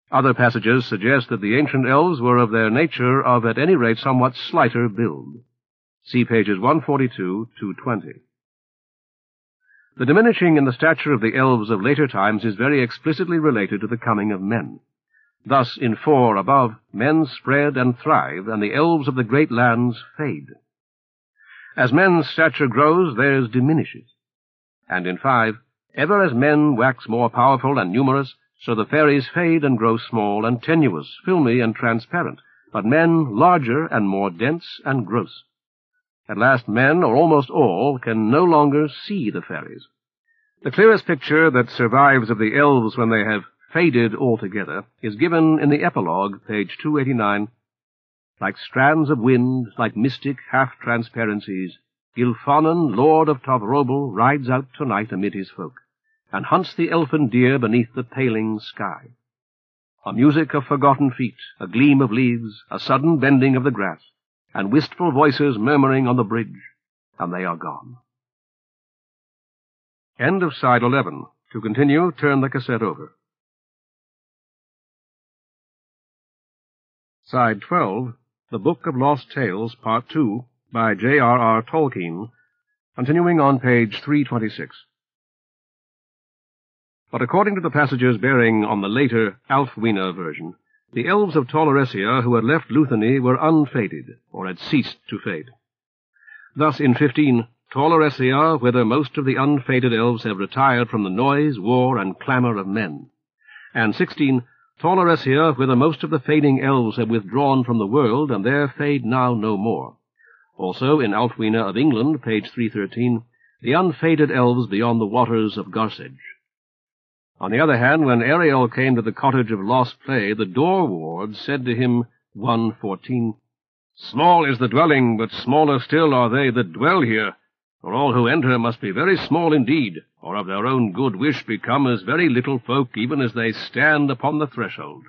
Other passages suggest that the ancient elves were of their nature of at any rate somewhat slighter build. See pages 142 to 20. The diminishing in the stature of the elves of later times is very explicitly related to the coming of men. Thus, in 4 above, men spread and thrive, and the elves of the great lands fade. As men's stature grows, theirs diminishes. And in 5, ever as men wax more powerful and numerous, so the fairies fade and grow small and tenuous, filmy and transparent, but men larger and more dense and gross. At last men, or almost all, can no longer see the fairies. The clearest picture that survives of the elves when they have faded altogether is given in the epilogue, page 289. Like strands of wind, like mystic half-transparencies, Gilfanan, lord of Tovrobel, rides out tonight amid his folk, and hunts the elfin deer beneath the paling sky. A music of forgotten feet, a gleam of leaves, a sudden bending of the grass, and wistful voices murmuring on the bridge, and they are gone. End of side 11. To continue, turn the cassette over. Side 12, The Book of Lost Tales, Part 2, by J.R.R. Tolkien, continuing on page 326. But according to the passages bearing on the later Ælfwine version, the elves of Tol Eressëa who had left Luthany were unfaded, or had ceased to fade. Thus, in 15, Tol Eressëa, whither most of the unfaded elves have retired from the noise, war, and clamour of men. And 16, Tol Eressëa, whither most of the fading elves have withdrawn from the world, and there fade now no more. Also, in Ælfwine of England, page 313, the unfaded elves beyond the waters of Garsage. On the other hand, when Ariel came to the cottage of lost play, the door ward said to him, 1:14, Small is the dwelling, but smaller still are they that dwell here, for all who enter must be very small indeed, or of their own good wish become as very little folk, even as they stand upon the threshold.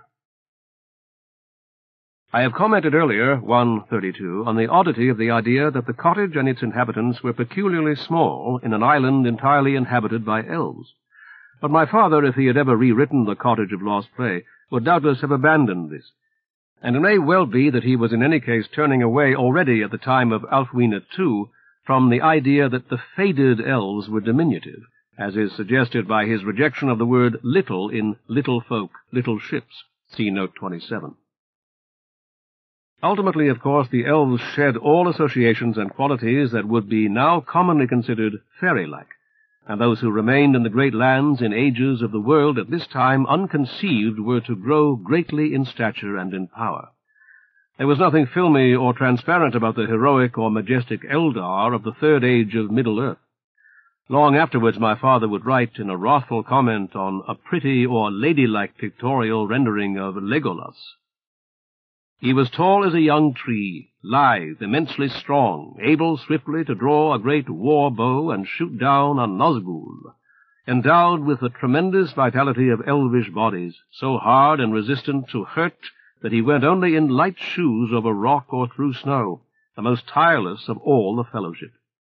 I have commented earlier, 1:32, on the oddity of the idea that the cottage and its inhabitants were peculiarly small in an island entirely inhabited by elves. But my father, if he had ever rewritten The Cottage of Lost Play, would doubtless have abandoned this. And it may well be that he was in any case turning away already at the time of Ælfwine II from the idea that the faded elves were diminutive, as is suggested by his rejection of the word little in little folk, little ships. See note 27. Ultimately, of course, the elves shed all associations and qualities that would be now commonly considered fairy-like, and those who remained in the great lands in ages of the world at this time unconceived were to grow greatly in stature and in power. There was nothing filmy or transparent about the heroic or majestic Eldar of the third age of Middle-earth. Long afterwards my father would write in a wrathful comment on a pretty or ladylike pictorial rendering of Legolas. He was tall as a young tree, lithe, immensely strong, able swiftly to draw a great war bow and shoot down a Nazgul, endowed with the tremendous vitality of elvish bodies, so hard and resistant to hurt that he went only in light shoes over rock or through snow, the most tireless of all the fellowship.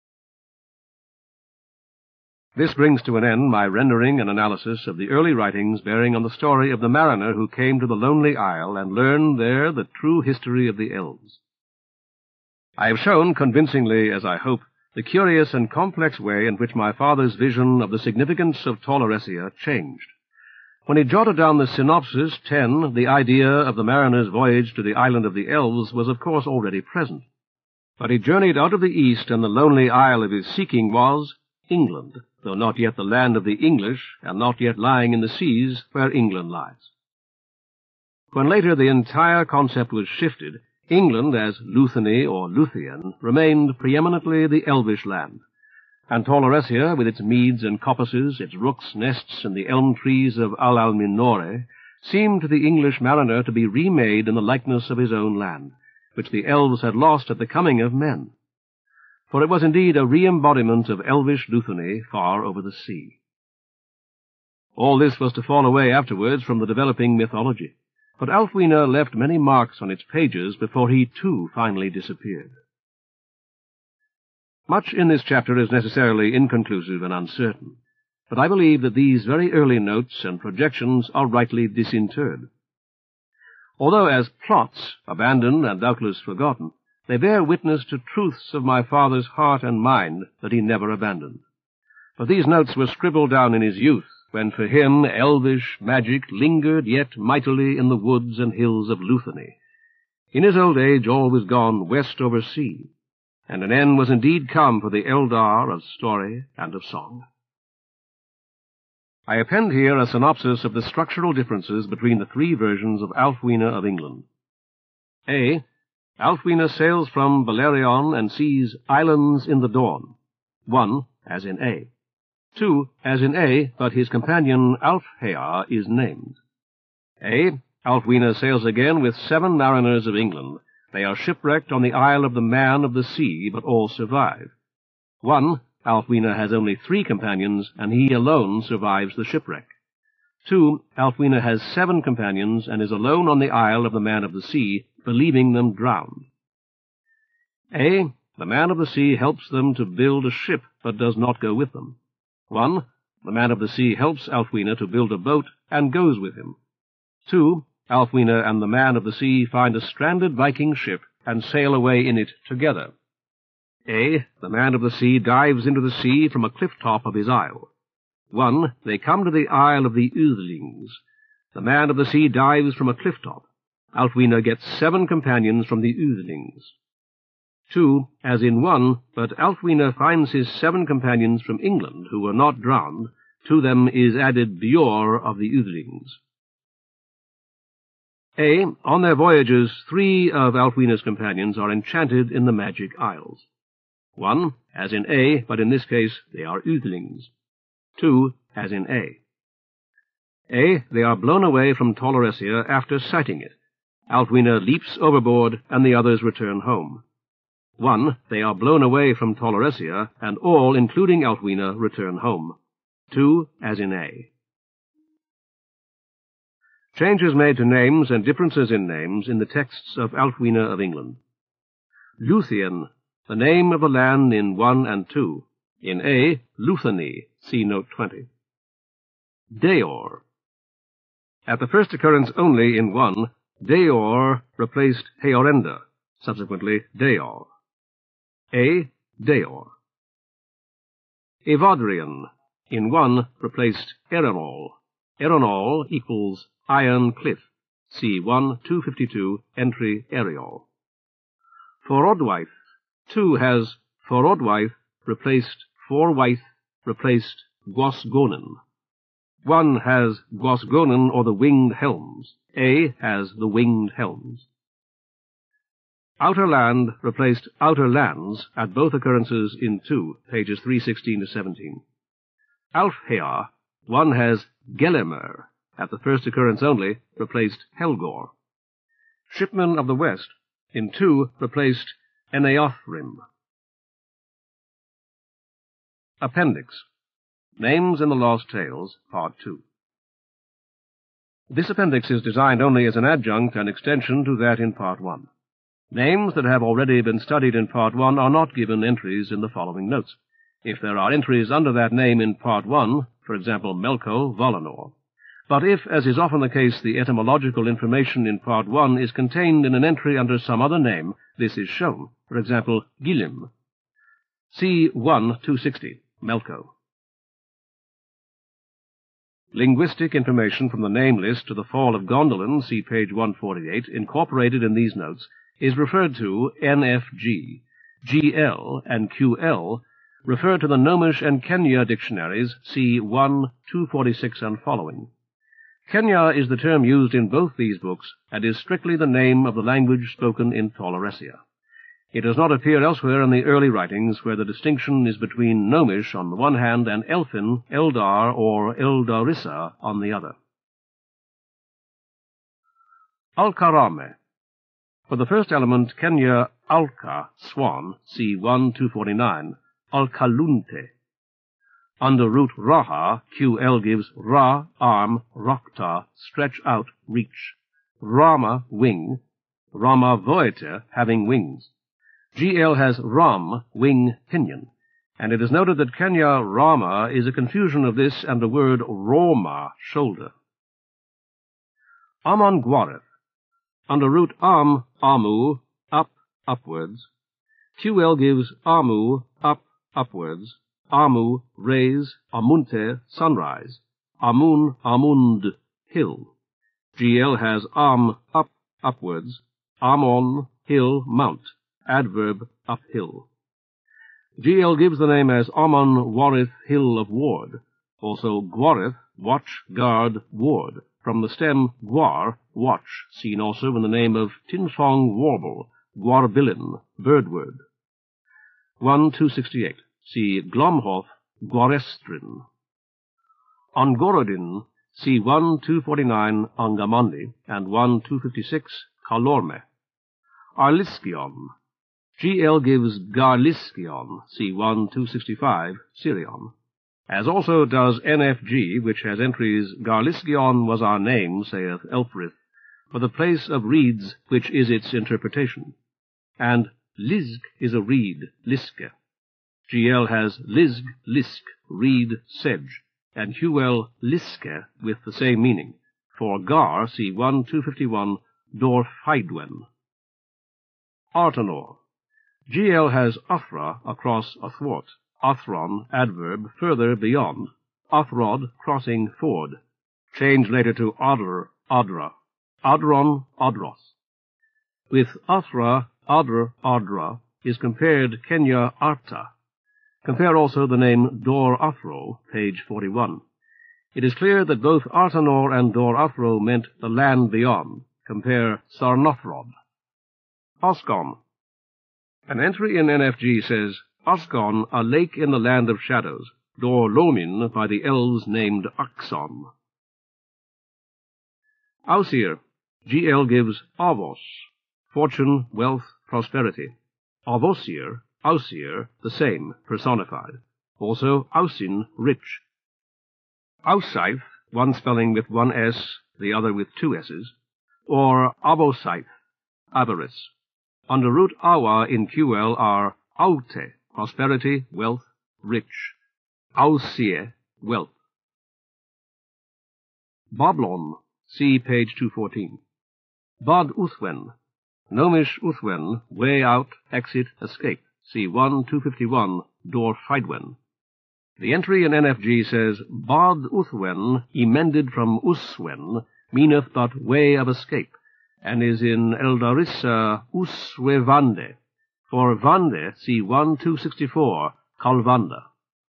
This brings to an end my rendering and analysis of the early writings bearing on the story of the mariner who came to the Lonely Isle and learned there the true history of the elves. I have shown convincingly, as I hope, the curious and complex way in which my father's vision of the significance of Tol Eressëa changed. When he jotted down the synopsis, 10, the idea of the mariner's voyage to the island of the elves was of course already present. But he journeyed out of the east, and the lonely isle of his seeking was England, though not yet the land of the English, and not yet lying in the seas where England lies. When later the entire concept was shifted, England, as Luthany or Luthien, remained preeminently the elvish land, and Tol Eressëa, with its meads and coppices, its rooks' nests, and the elm trees of Al-Minore, seemed to the English mariner to be remade in the likeness of his own land, which the elves had lost at the coming of men. For it was indeed a re-embodiment of elvish Luthany far over the sea. All this was to fall away afterwards from the developing mythology, but Ælfwine left many marks on its pages before he too finally disappeared. Much in this chapter is necessarily inconclusive and uncertain, but I believe that these very early notes and projections are rightly disinterred. Although as plots, abandoned and doubtless forgotten, they bear witness to truths of my father's heart and mind that he never abandoned. For these notes were scribbled down in his youth, when for him elvish magic lingered yet mightily in the woods and hills of Luthany. In his old age all was gone west over sea, and an end was indeed come for the Eldar of story and of song. I append here a synopsis of the structural differences between the three versions of Alfwine of England. A. Alfwine sails from Belerion and sees islands in the dawn. 1, as in A. 2, as in A, but his companion Alfhear is named. A. Alfwine sails again with 7 mariners of England. They are shipwrecked on the Isle of the Man of the Sea, but all survive. 1. Alfwine has only 3 companions, and he alone survives the shipwreck. 2. Alfwine has 7 companions, and is alone on the Isle of the Man of the Sea, believing them drowned. A. The Man of the Sea helps them to build a ship, but does not go with them. 1. The Man of the Sea helps Alfwine to build a boat, and goes with him. 2. Alfwine and the Man of the Sea find a stranded Viking ship, and sail away in it together. A. The Man of the Sea dives into the sea from a cliff-top of his isle. 1. They come to the Isle of the Uthlings. The Man of the Sea dives from a cliff-top. Alfwine gets 7 companions from the Uthlings. 2, as in 1, but Alfwine finds his 7 companions from England, who were not drowned. To them is added Bjor of the Uthlings. A. On their voyages, 3 of Alfwine's companions are enchanted in the Magic Isles. 1, as in A, but in this case they are Uthlings. 2, as in A. A. They are blown away from Toloresia after sighting it. Alfwine leaps overboard, and the others return home. 1. They are blown away from Toloresia, and all, including Alfwine, return home. 2, as in A. Changes made to names and differences in names in the texts of Alfwine of England. Luthien, the name of a land in 1 and 2. In A, Luthany, see note 20. Deor. At the first occurrence only in 1, Deor replaced Heorenda, subsequently Deor. A. Deor. Evadrian, in 1, replaced Erenol. Erenol equals Iron Cliff. See 1, 252, entry Eriol. Forodwaith. 2 has Forodwaith replaced Forwaith replaced Gwosgonen. 1 has Gwosgonen or the Winged Helms. A has the Winged Helms. Outer Land replaced Outer Lands at both occurrences in 2, pages 316 to 17. Alfhear, 1 has Gelimer, at the first occurrence only, replaced Helgor. Shipmen of the West, in 2, replaced Eneothrim. Appendix. Names in the Lost Tales, Part 2. This appendix is designed only as an adjunct and extension to that in Part 1. Names that have already been studied in Part 1 are not given entries in the following notes. If there are entries under that name in Part 1, for example, Melko, Volanor. But if, as is often the case, the etymological information in Part 1 is contained in an entry under some other name, this is shown. For example, Gilim. See 1, 260, Melko. Linguistic information from the name list to the fall of Gondolin, see page 148, incorporated in these notes, is referred to NFG. GL and QL refer to the Gnomish and Kenya dictionaries, see 1, 246 and following. Kenya is the term used in both these books, and is strictly the name of the language spoken in Toloresia. It does not appear elsewhere in the early writings, where the distinction is between Gnomish on the one hand and Elfin, Eldar, or Eldarissa on the other. Alkarame. For the first element, Kenya Alka, swan, see 1, 249, Alkalunte. Under root Raha, QL gives Ra, arm, Rakta, stretch out, reach. Rama, wing. Rama Voete, having wings. GL has Ram, wing, pinion, and it is noted that Kenya Rama is a confusion of this and the word Roma, shoulder. Amon Gwareth. Under root arm, armu, up, upwards. QL gives armu, up, upwards. Armu, raise, amunte, sunrise. Amun, amund, hill. GL has arm, up, upwards. Armon, hill, mount. Adverb, uphill. GL gives the name as Amon Warith, hill of ward. Also Gwarith, watch, guard, ward. From the stem gwar, watch, seen also in the name of Tinfong warble, Gwarbilin, birdword. 1-268. See Glomhoth, Gwarestrin. On Gorodin, see 1-249 Angamondi and 1-256 Kalorme. Arliskion. GL gives Garliskion, see 1-265 Sirion, as also does NFG, which has entries Garliskion was our name, saith Elfrith, for the place of reeds which is its interpretation, and Lizg is a reed, Liske. GL has Lizg, Lisk, reed, sedge, and Huel, Liske, with the same meaning. For Gar, see 1-251, Dorfheidwen. Artanor. GL has Othra across athwart, Othron, adverb, further beyond, Othrod, crossing ford. Change later to Odr, Odra, Odron, Odros. With Othra, Odr, Odra, is compared Kenya Arta. Compare also the name Dor Othro, page 41. It is clear that both Artanor and Dor Othro meant the land beyond. Compare Sarnothrod. Osgon. An entry in NFG says, Osgon, a lake in the land of shadows, Dor Lomin, by the elves named Oxon. Ausir. GL gives Avos, fortune, wealth, prosperity. Avosir, Ausir, the same, personified. Also Ausin, rich. Ausaith, one spelling with one S, the other with two S's, or Abosaith, avarice. Under root awa in QL are aute, prosperity, wealth, rich. Ausie, wealth. Boblon, see page 214. Bod Uthwen, Nomish Uthwen, way out, exit, escape. See 1-251, Dorfheidwen. The entry in NFG says, Bod Uthwen, emended from Uswen, meaneth but way of escape, and is in Eldarissa Uswevande. For Vande, see 1-264, Kalvanda.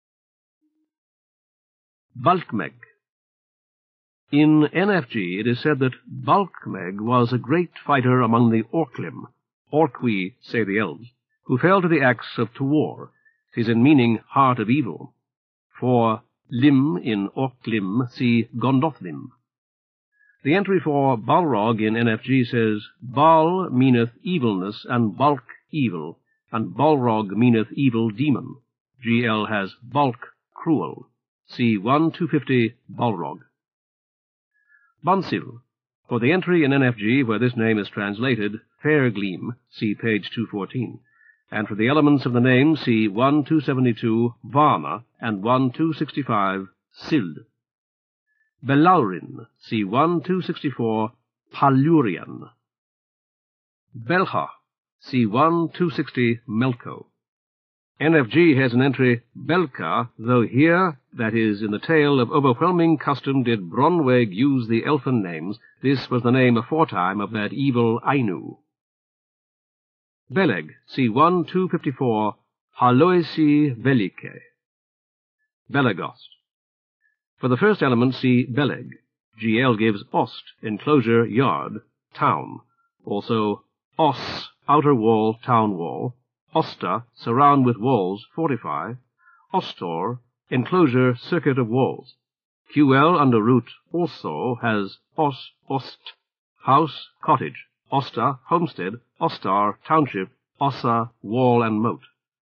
Balkmeg. In NFG it is said that Balkmeg was a great fighter among the Orklim, Orkwi, say the elves, who fell to the axe of Tuor. 'Tis in meaning heart of evil. For Lim in Orklim, see Gondothlim. The entry for Balrog in NFG says, Bal meaneth evilness, and Balk evil, and Balrog meaneth evil demon. GL has Balk cruel. See 1-250 Balrog. Bonsil. For the entry in NFG where this name is translated, Fair Gleam, see page 214. And for the elements of the name, see 1-272 Varna and 1-265 Sild. Belaurin, see 1-264 Palurian. Belcha, see 1-260 Melko. NFG has an entry, Belka, though here, that is, in the tale of overwhelming custom did Bronweg use the elfin names, this was the name aforetime of that evil Ainu. Beleg, see 1-254, Haloesi Velike. Belegost. For the first element, see Beleg. GL gives Ost, enclosure, yard, town. Also Os, outer wall, town wall. Osta, surround with walls, fortify. Ostor, enclosure, circuit of walls. QL under root also has Os, Ost, house, cottage. Osta, homestead. Ostar, township. Ossa, wall and moat.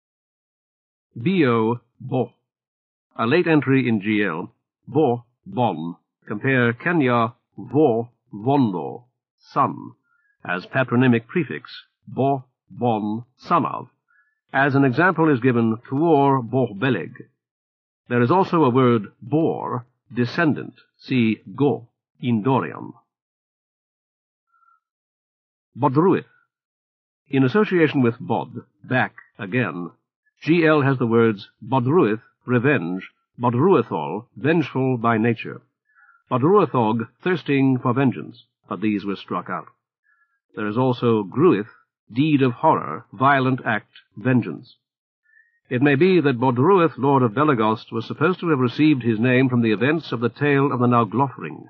Bo, Bo. A late entry in GL. Bo, Bon. Compare Kenya, Vo, Vondo, son, as patronymic prefix. Bo, Bon, son of. As an example is given Tuor Bohbeleg. There is also a word Bor, descendant, see Go, in Dorian. Bodruith. In association with bod, back, again, GL has the words Bodruith, revenge, Bodruithol, vengeful by nature, Bodruithog, thirsting for vengeance, but these were struck out. There is also Gruith, deed of horror, violent act, vengeance. It may be that Bodruith, lord of Belagost, was supposed to have received his name from the events of the tale of the Nauglothring.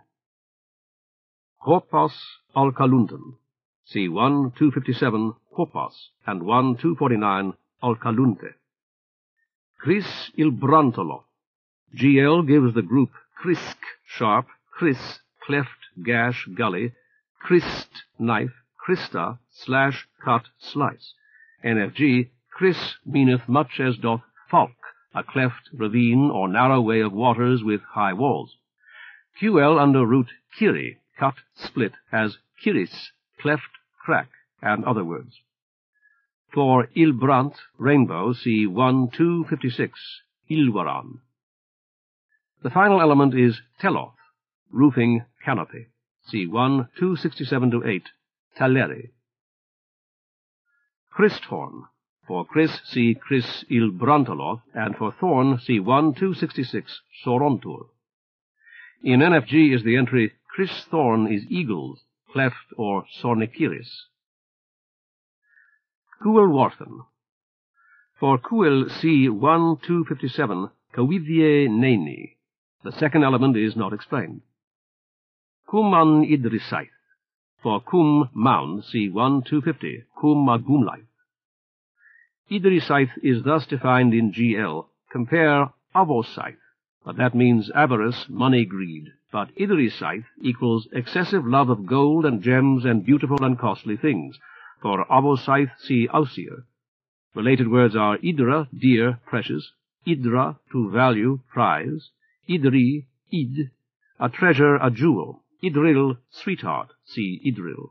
Hopos Alkalunten. See 1-257 Hopos and 1-249 Alkalunte. Chris Ilbrantoloth. GL gives the group Krisk, sharp, Chris, cleft, gash, gully, Christ, knife, Christa, slash, cut, slice. NFG, Chris meaneth much as doth falk, a cleft, ravine, or narrow way of waters with high walls. QL under root kiri, cut, split, as kiris, cleft, crack, and other words. For Ilbrant, rainbow, see 1-256, Ilwaran. The final element is teloth, roofing, canopy. See 1-267-8, Taleri. Christhorn. For Chris, see Chris Ilbrantoloth, and for Thorn, see 1-266, Sorontur. In NFG is the entry, Chris Thorn is eagles, cleft or sornikiris. Cuilwarthen. For Cuil, see 1-257, Cawithie Neni. The second element is not explained. Cuman Idrisaith. For Cum, mound, see 1-250, Cum Magumlaith. Idrisaith is thus defined in GL. Compare Avosaith, but that means avarice, money greed. But Idrisaith equals excessive love of gold and gems and beautiful and costly things. For Avosaith, see Ausir. Related words are Idra, dear, precious, Idra, to value, prize, Idri, id, a treasure, a jewel, Idril, sweetheart, see Idril.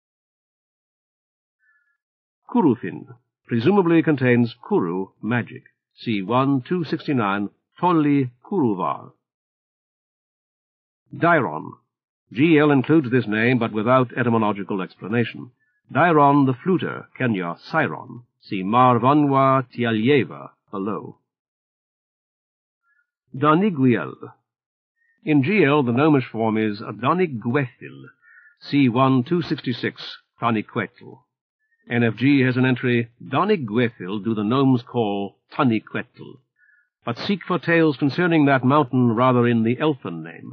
Kurufin, presumably contains Kuru, magic, see 1-269, Tolli Kuruvar. Dairon. GL includes this name, but without etymological explanation. Dairon the fluter, Kenya, Siron, see Marvanwa Tialyeva, below. Daniguiel. In GL, the Gnomish form is Daniguethil, see 1-266, Taniquetl. NFG has an entry, Daniguethil do the gnomes call Taniquetl, but seek for tales concerning that mountain rather in the elfin name.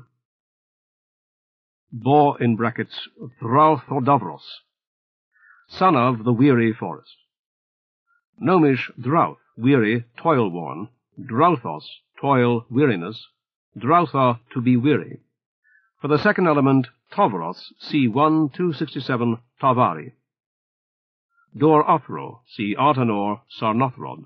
Bo in brackets, Thrauthodavros, son of the weary forest. Gnomish Drouth, weary, toil-worn, Drauthos, toil, weariness, Drautha, to be weary. For the second element, Tovros, see 1-267, Tavari. Dor Othro, see Artanor, Sarnothrod.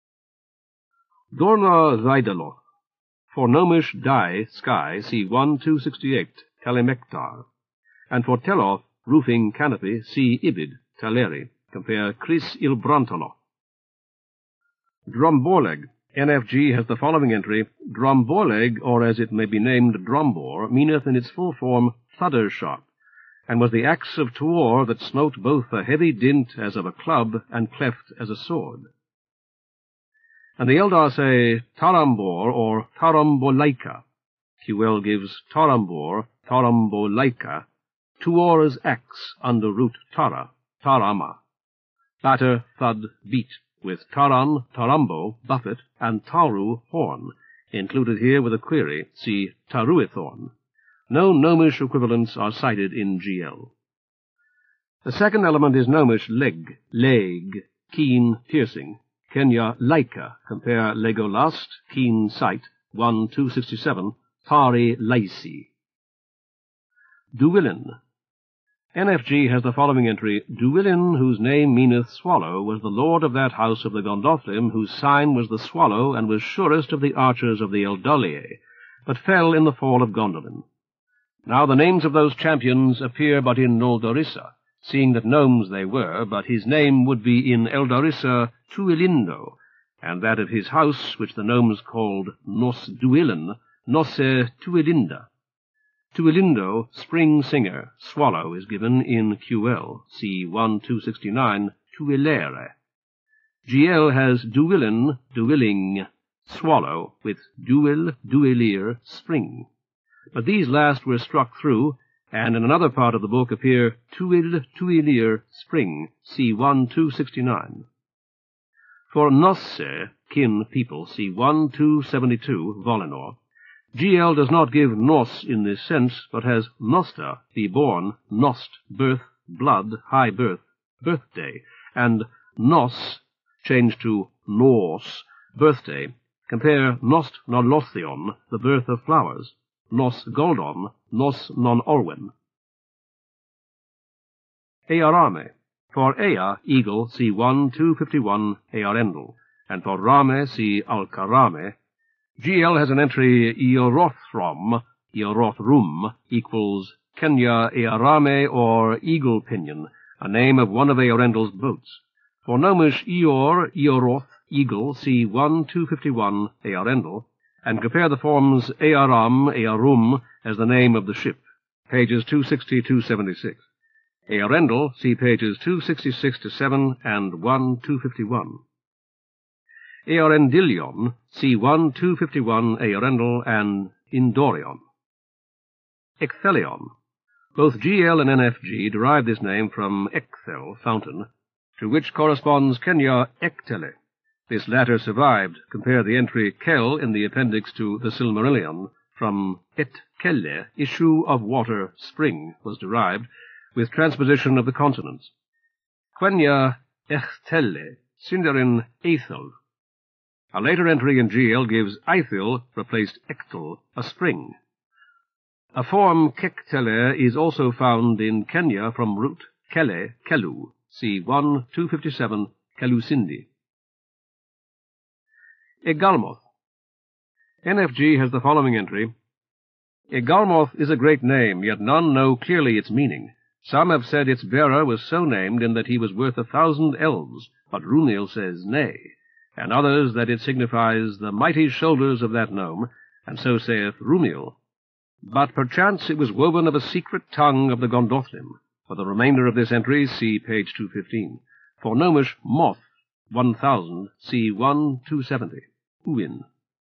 Dorna Zaidaloth. For Gnomish Dai, sky, see 1-268, Telemektar. And for Teloth, roofing, canopy, see Ibid, Taleri. Compare Chris Ilbrantoloth. Dromborleg. NFG has the following entry, Dromborleg, or as it may be named Drombor, meaneth in its full form thudder sharp, and was the axe of Tuor that smote both a heavy dint as of a club and cleft as a sword. And the Eldar say Tarambor or Tarambolaika. QL gives Tarambor, Tarambolaika, Tuor's axe under root Tara, Tarama. Batter, thud, beat, with Taran, Tarambo, buffet, and Taru, horn, included here with a query, see Taruithorn. No Gnomish equivalents are cited in GL. The second element is Gnomish leg, keen, piercing. Kenya Laika, compare Legolast, keen sight, 1-267, Tari Laisi. Duwillin. NFG has the following entry, Duwillin, whose name meaneth swallow, was the lord of that house of the Gondolthrim, whose sign was the swallow, and was surest of the archers of the Eldoliae, but fell in the fall of Gondolin. Now the names of those champions appear but in Noldorissa, seeing that gnomes they were, but his name would be in Eldorissa Tuilindo, and that of his house, which the gnomes called Nos Duilin, Nosse Tuilinda. Tuilindo, spring singer, swallow, is given in QL, c. 1269, tuilere. GL has duillin, duilling, swallow, with duil, duilir, spring. But these last were struck through, and in another part of the book appear tuil, tuilir, spring, c. 1269. For nosse, kin, people, c. 1272, Volinor, GL does not give nos in this sense, but has nosta, be born, nost, birth, blood, high birth, birthday, and nos, changed to nos, birthday. Compare nost non lothion, the birth of flowers, nos goldon, nos non olwen. Earame. For Ea, eagle, c. 1251, Earendel, and for Rame, c. Alcarame, GL has an entry Eorothrum, Eorothrum, equals Kenya Earame or eagle pinion, a name of one of Eorendel's boats. For Gnomish Eor, Eoroth, eagle, c. 1251, Earendel, and compare the forms Earam, Earum as the name of the ship, pages 260-276. Earendel, see pages 266-7 and 1-251. Eorendilion, c. 1251, Eorendel, and Indorion. Ecthelion. Both GL and NFG derive this name from Ecthel, fountain, to which corresponds Kenya Ectele. This latter survived. Compare the entry Kel in the appendix to the Silmarillion, from Et Kelle, issue of water, spring, was derived, with transposition of the consonants. Quenya Echtelle, Sindarin Eithel. A later entry in GL gives Eithil replaced Ectel, a spring. A form Kektele is also found in Kenya from root Kele, Kelu, c. 1257, Kelusindi. Egalmoth. NFG has the following entry. Egalmoth is a great name, yet none know clearly its meaning. Some have said its bearer was so named in that he was worth 1,000 elves, but Rumiel says nay, and others that it signifies the mighty shoulders of that gnome, and so saith Rumiel. But perchance it was woven of a secret tongue of the Gondothrim. For the remainder of this entry, see page 215. For Gnomish, moth, 1,000, c. 1270, Uin.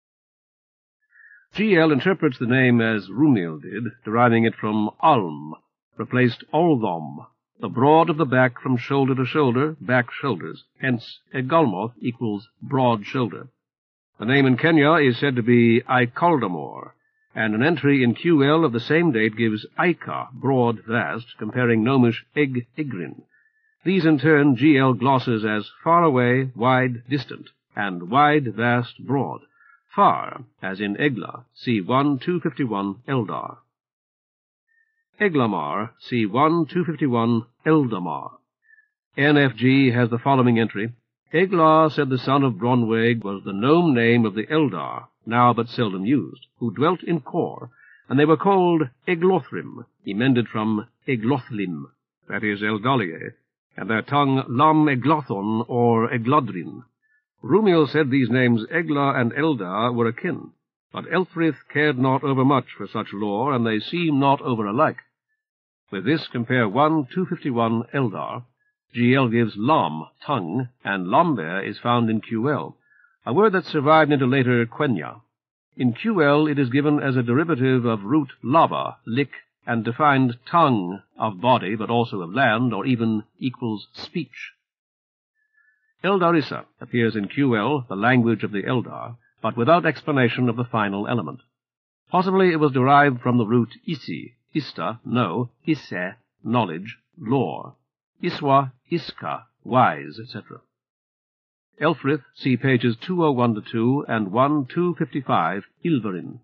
GL interprets the name as Rumiel did, deriving it from alm, replaced olthom, the broad of the back from shoulder to shoulder, back shoulders. Hence, Egalmoth equals broad shoulder. The name in Kenya is said to be Icaldamore, and an entry in QL of the same date gives Ica, broad, vast, comparing Gnomish Eg, Igrin. These in turn GL glosses as far away, wide, distant, and wide, vast, broad. Far, as in Egla, c. 1251, Eldar. Eglamar, c. 1251, Eldamar. NFG has the following entry. Eglar, said the son of Bronweg, was the gnome name of the Eldar, now but seldom used, who dwelt in Kor, and they were called Eglothrim, emended from Eglothlim, that is Eldalier, and their tongue Lam Eglothon or Eglodrin. Rumiel said these names Egla and Eldar were akin, but Elfrith cared not overmuch for such lore, and they seem not over alike. With this compare 1251 Eldar. GL gives Lam, tongue, and Lomber is found in QL, a word that survived into later Quenya. In QL it is given as a derivative of root lava, lick, and defined tongue of body, but also of land, or even equals speech. Eldarissa appears in QL, the language of the Eldar, but without explanation of the final element. Possibly it was derived from the root isi, ista, know, isse, knowledge, lore, iswa, iska, wise, etc. Elfrith, see pages 201-2 and 1-255, Ilverin.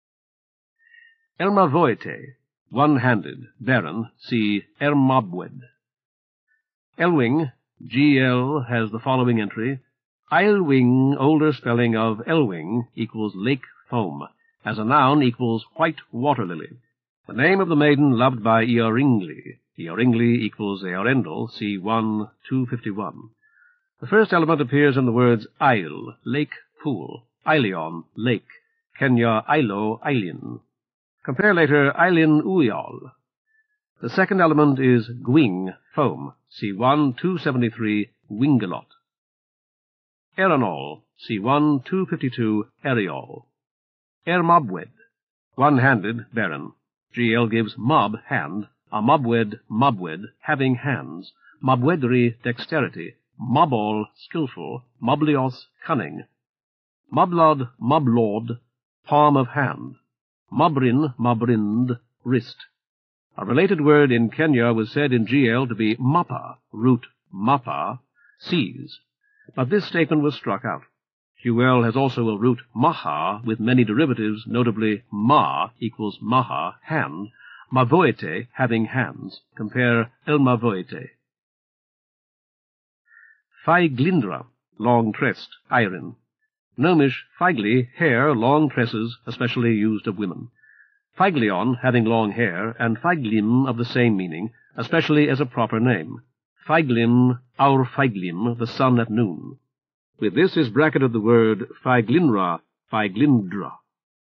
Elmavoete, one-handed, barren, see Ermabwed. Elwing, GL has the following entry. Eilwing, older spelling of Elwing, equals lake foam. As a noun equals white water lily. The name of the maiden loved by Eoringli. Eoringli equals Eorendel, c. 1-251. The first element appears in the words Eil, lake, pool, Eilion, lake, Kenya, Eilo, Eilin. Compare later Eilin Uyal. The second element is gwing, foam, C1 273, wingelot. Eranol, C1 252, eriol. Ermobwed, one-handed, baron. GL gives mob, hand, a mobwed, having hands, mobwedri, dexterity, mobol, skilful, moblios, cunning. Moblod, palm of hand. Mobrind, wrist. A related word in Kenya was said in GL to be mappa, root mappa, seize, but this statement was struck out. QL has also a root maha with many derivatives, notably ma equals maha, hand, mavoete, having hands. Compare elmavoete. Feiglindra, long-tressed, iron. Gnomish feigli, hair, long tresses, especially used of women. Feiglion, having long hair, and feiglim of the same meaning, especially as a proper name. Feiglim, our feiglim, the sun at noon. With this is bracketed the word feiglinra, feiglindra.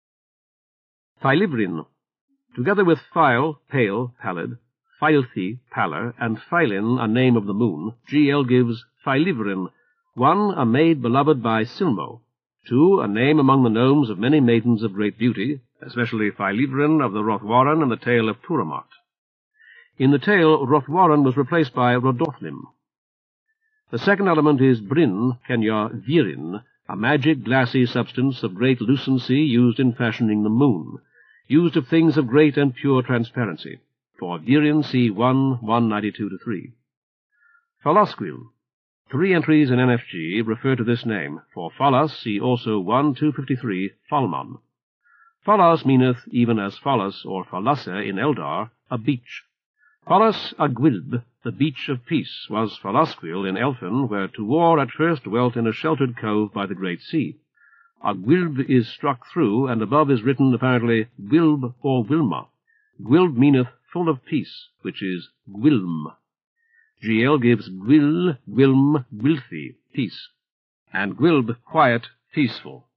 Feilivrin, together with phile, pale, pallid, feilthi, pallor, and feilin, a name of the moon, GL gives feilivrin, 1, a maid beloved by Silmo, 2, a name among the gnomes of many maidens of great beauty, especially Feilivrin of the Rothwarren and the tale of Turamot. In the tale, Rothwarren was replaced by Rodorthlim. The second element is Bryn, Kenya Virin, a magic glassy substance of great lucency used in fashioning the moon, used of things of great and pure transparency. For Virin, see 1, 192-3. Phalosquil. 3 entries in NFG refer to this name. For Phalos, see also 1, 253, Phalmon. Phalos meaneth, even as Phalos or Phalasse in Eldar, a beach. Phalos Agwilb, the beach of peace, was Phalosquil in Elfin, where Tuor at first dwelt in a sheltered cove by the great sea. Agwilb is struck through, and above is written apparently Gwilb or Wilma. Gwilb meaneth full of peace, which is Gwilm. GL gives Gwil, Gwilm, Gwilthi, peace, and Gwilb, quiet, peaceful.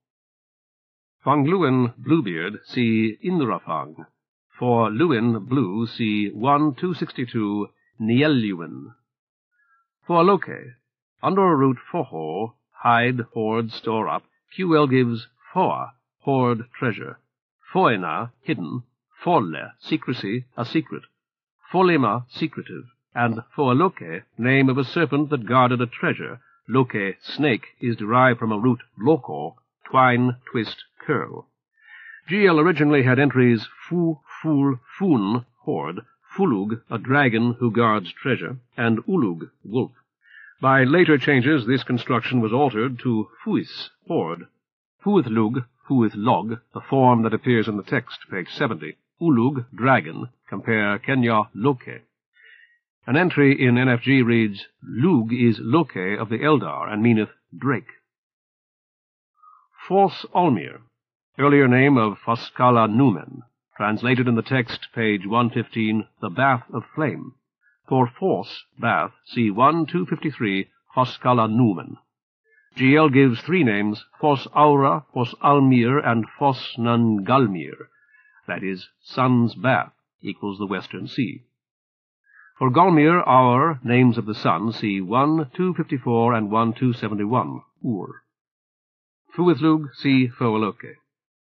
Fangluin, Bluebeard, see Indrafang. For Luin, blue, see 1, 262, Nieluin. For Loke, under a root foho, hide, hoard, store up, QL gives Foa, hoard, treasure. Foena, hidden. Folle, secrecy, a secret. Folema, secretive. And Foaloke, name of a serpent that guarded a treasure. Loke, snake, is derived from a root loco, twine, twist, curl. GL originally had entries fu, fool, fun, hoard, fulug, a dragon who guards treasure, and ulug, wolf. By later changes, this construction was altered to fuis, hoard, fuithlug, fuithlog, the form that appears in the text, page 70, ulug, dragon, compare Kenya Loke. An entry in NFG reads, Lug is Loke of the Eldar, and meaneth drake. Fos Olmir, earlier name of Foscala Numen, translated in the text, page 115, the bath of flame. For Fos, bath, see 1, 253, Foscala Numen. GL gives 3 names, Fos Aura, Fos Almir, and Fos Nangalmir, that is, sun's bath, equals the western sea. For Golmir, our names of the sun, see 1, 254, and 1, 271, Ur. Fuithlug, see Foaloke.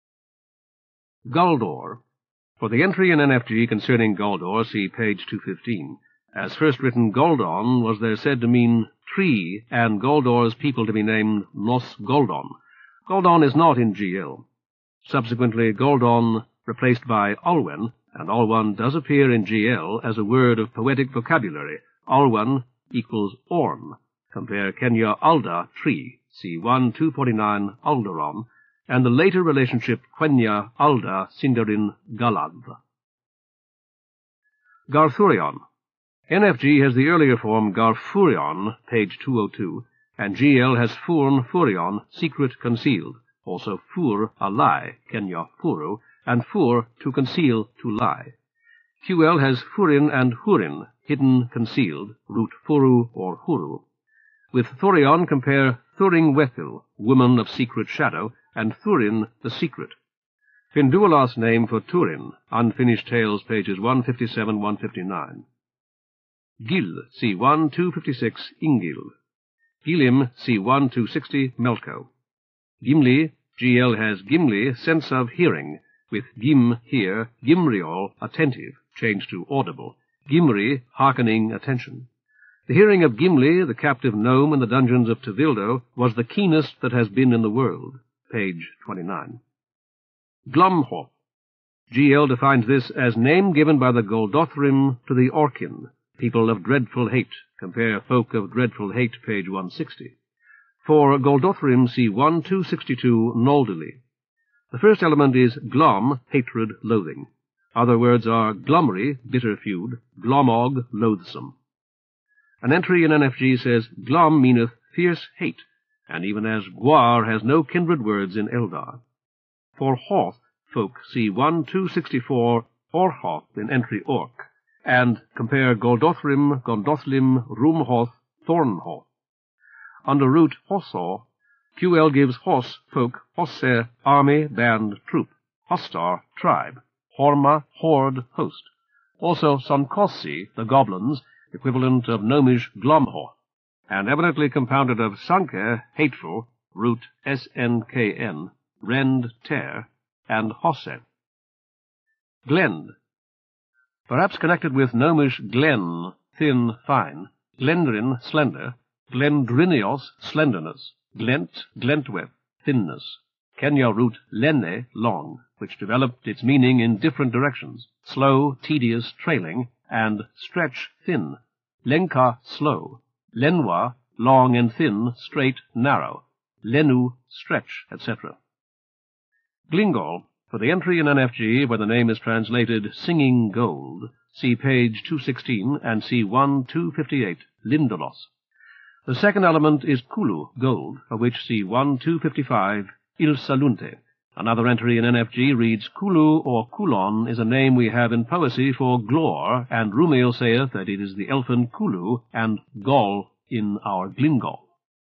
Guldor. For the entry in NFG concerning Guldor, see page 215. As first written Goldon was there said to mean tree, and Guldor's people to be named Nos Goldon. Goldon is not in GL. Subsequently, Goldon replaced by Olwen, and Olwan does appear in GL as a word of poetic vocabulary. Olwan equals orn. Compare Kenya Alda, tree, see 1, 249, Alderon, and the later relationship Quenya Alda, Sindarin, Galad. Garthurion. NFG has the earlier form Garfurion, page 202, and GL has Furn, Furion, secret, concealed. Also Fur, a lie, Kenya Furu, and Fur, to conceal, to lie. QL has Furin and Hurin, hidden, concealed, root Furu or Huru. With Thurion compare Thuring Wethil, woman of secret shadow, and Thurin, the secret. Finduilas name for Turin, Unfinished Tales, pages 157-159. Gil, C1, 256, Ingil. Gilim, C1, 260, Melko. Gimli, GL has Gimli, sense of hearing, with Gim, hear, Gimriol, attentive, changed to audible, Gimri, hearkening, attention. The hearing of Gimli, the captive gnome in the dungeons of Tevildo, was the keenest that has been in the world, page 29. Glumhoth. GL defines this as name given by the Goldothrim to the Orkin, people of dreadful hate, compare Folk of Dreadful Hate, page 160. For Goldothrim, see 1-262, Noldili. The first element is glom, hatred, loathing. Other words are glumry, bitter feud, glomog, loathsome. An entry in NFG says glom meaneth fierce hate, and even as guar has no kindred words in Eldar. For hoth, folk, see 1-264, Orhoth in entry Orc, and compare Goldothrim, Gondothlim, Rumhoth, Thornhoth. Under root Hossor, QL gives Hos, folk, Hosse, army, band, troop, Hostar, tribe, Horma, horde, host. Also Sonkossi, the goblins, equivalent of gnomish Glomhoth, and eminently compounded of Sanke, hateful, root SNKN, rend, tear, and Hosse. Glend. Perhaps connected with gnomish Glen, thin, fine, Glendrin, slender, Glendrinios, slenderness, Glent, Glentweth, thinness, Kenya root Lenne, long, which developed its meaning in different directions, slow, tedious, trailing, and stretch, thin, Lenka, slow, Lenwa, long and thin, straight, narrow, Lenu, stretch, etc. Glingol, for the entry in NFG where the name is translated Singing Gold, see page 216 and see 1-258, Lindolos. The second element is Kulu, gold, for which see 1-255, Il Salunte. Another entry in NFG reads Kulu or Kulon is a name we have in poesy for Glor, and Rumail saith that it is the elfin Kulu and Gol in our Glingol.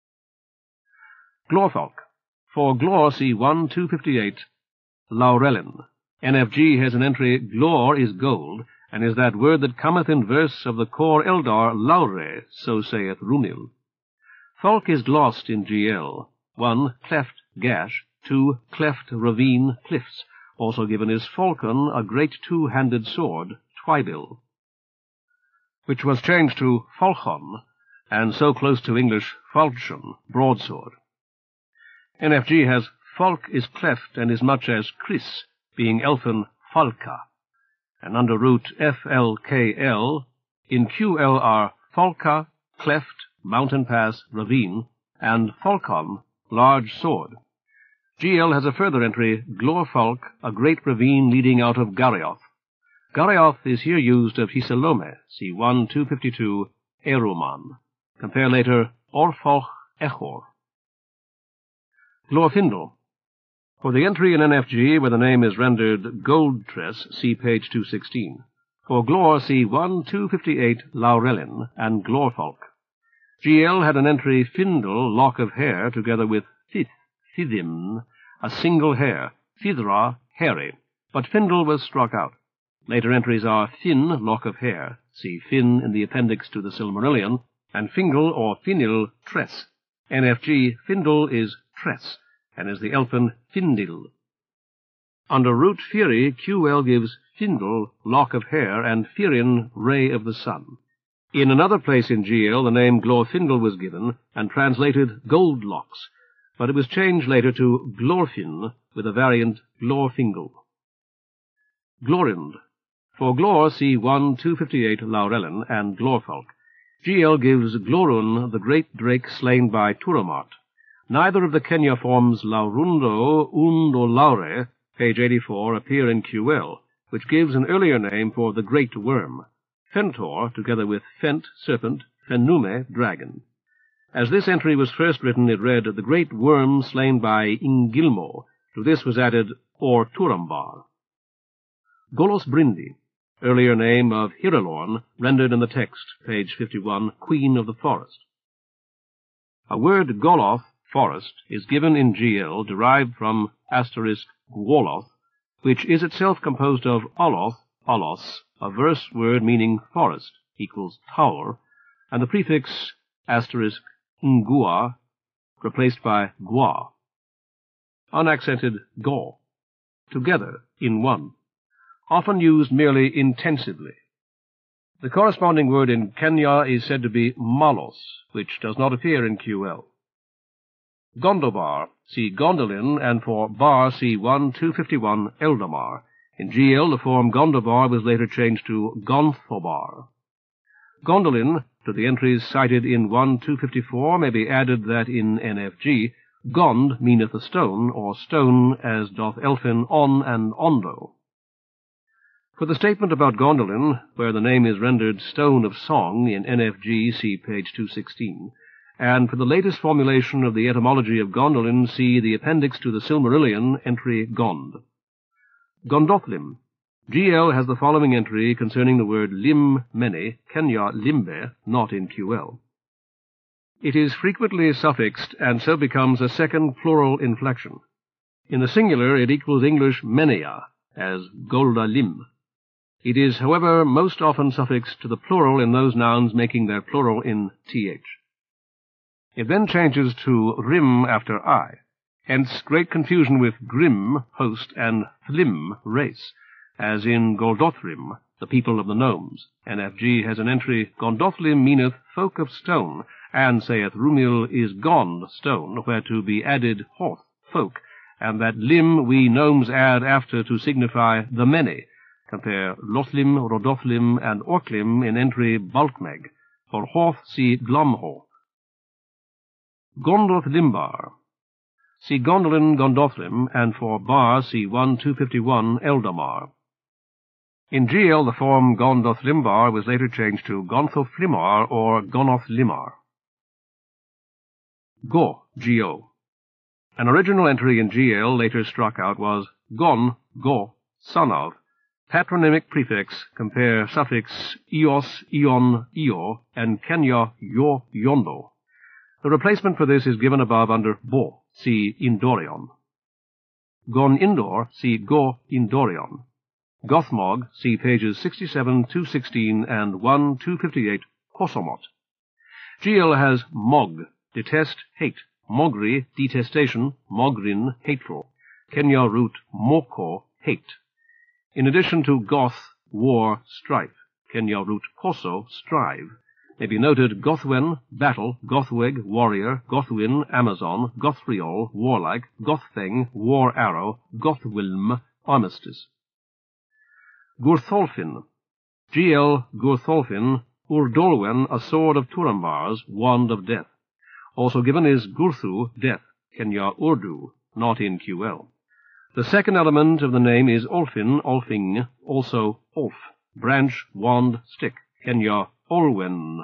Glorfolk. For Glor see 1-258, Laurelin. NFG has an entry Glor is gold, and is that word that cometh in verse of the core Eldar Laure, so saith Rumil. Folk is glossed in GL. 1. Cleft, gash. 2. Cleft, ravine, cliffs. Also given is falcon, a great two-handed sword, twybill, which was changed to falchon, and so close to English falchion, broadsword. NFG has Falk is cleft and is much as Chris, being elfin Falka, and under root FLKL, in QL are Falka, cleft, mountain pass, ravine, and Falcon, large sword. GL has a further entry, Glorfalk, a great ravine leading out of Garioth. Garioth is here used of Hiselome, see 1-252, Eruman. Compare later, Orfoch, Echor. Glorfindel. For the entry in NFG where the name is rendered Goldtress, see page 216. For Glor, see 1-258, Laurelin, and Glorfalk. GL had an entry Findel, lock of hair, together with Fith, Fithim, a single hair, Fithra, hairy, but Findel was struck out. Later entries are Fin, lock of hair, see Fin in the appendix to the Silmarillion, and Fingal or Finil, tress. NFG, Findel is tress, and is the elfin Findil. Under root Fury, QL gives Findel, lock of hair, and Firin, ray of the sun. In another place in GL, the name Glorfindel was given, and translated Goldlocks, but it was changed later to Glorfin, with a variant Glorfingal. Glorind. For Glor, see 1-258 Laurelin and Glorfalk. GL gives Glorun, the great drake slain by Turamart. Neither of the Kenya forms Laurundo, Und or Laure, page 84, appear in QL, which gives an earlier name for the great worm. Fentor, together with Fent, serpent, Fenume, dragon. As this entry was first written, it read, the great worm slain by Ingilmo. To this was added, or Turambar. Golos Brindi, earlier name of Hirelorn, rendered in the text, page 51, Queen of the Forest. A word Goloth, forest, is given in GL, derived from *Gwoloth, which is itself composed of oloth, olos, a verse word meaning forest, equals tower, and the prefix asterisk ngua, replaced by gua. Unaccented go, together in one, often used merely intensively. The corresponding word in Kenya is said to be malos, which does not appear in QL. Gondobar, see Gondolin, and for bar, see 1-251 Eldamar. In GL, the form Gondobar was later changed to Gonthobar. Gondolin, to the entries cited in 1-254, may be added that in NFG, Gond meaneth a stone, or stone as doth Elfin on and ondo. For the statement about Gondolin, where the name is rendered Stone of Song in NFG, see page 216, and for the latest formulation of the etymology of Gondolin, see the appendix to the Silmarillion, entry Gond. Gondothlim. GL has the following entry concerning the word lim mene, Kenya limbe, not in QL. It is frequently suffixed, and so becomes a second plural inflection. In the singular, it equals English menea, as golda lim. It is, however, most often suffixed to the plural in those nouns making their plural in th. It then changes to rim after I, hence great confusion with grim, host, and thlim, race, as in Goldothrim, the people of the gnomes. NFG has an entry, Gondothlim meaneth folk of stone, and saith Rumil is gond, stone, where to be added hoth, folk, and that lim we gnomes add after to signify the many. Compare Lothlim, Rodothlim, and Orklim in entry Balkmeg. For hoth, see Glomhoth. Gondothlimbar. See Gondolin, Gondothlim, and for bar, see 1-251 Eldamar. In GL, the form Gondothlimbar was later changed to Gonthoflimar or Gonothlimar. Go, G-O. An original entry in GL, later struck out, was gon, go, son of. Patronymic prefix, compare suffix ios, ion, io, and Kenya, yo, yondo. The replacement for this is given above under bo, see Indorion. Gon Indor, see Go Indorion. Gothmog, see pages 67, 216, and 1-258, Kosomot. GL has mog, detest, hate, mogri, detestation, mogrin, hateful. Kenya root moko, hate. In addition to goth, war, strife. Kenya root koso, strive. May be noted Gothwen, battle, Gothweg, warrior, Gothwin, Amazon, Gothriol, warlike, Goththeng, war arrow, Gothwilm, armistice. Gurtholfin. GL Gurtholfin, Urdolwen, a sword of Turambar's, wand of death. Also given is Gurthu, death, Kenya Urdu, not in QL. The second element of the name is Olfin, Olfing, also Olf, branch, wand, stick, Kenya Olwen.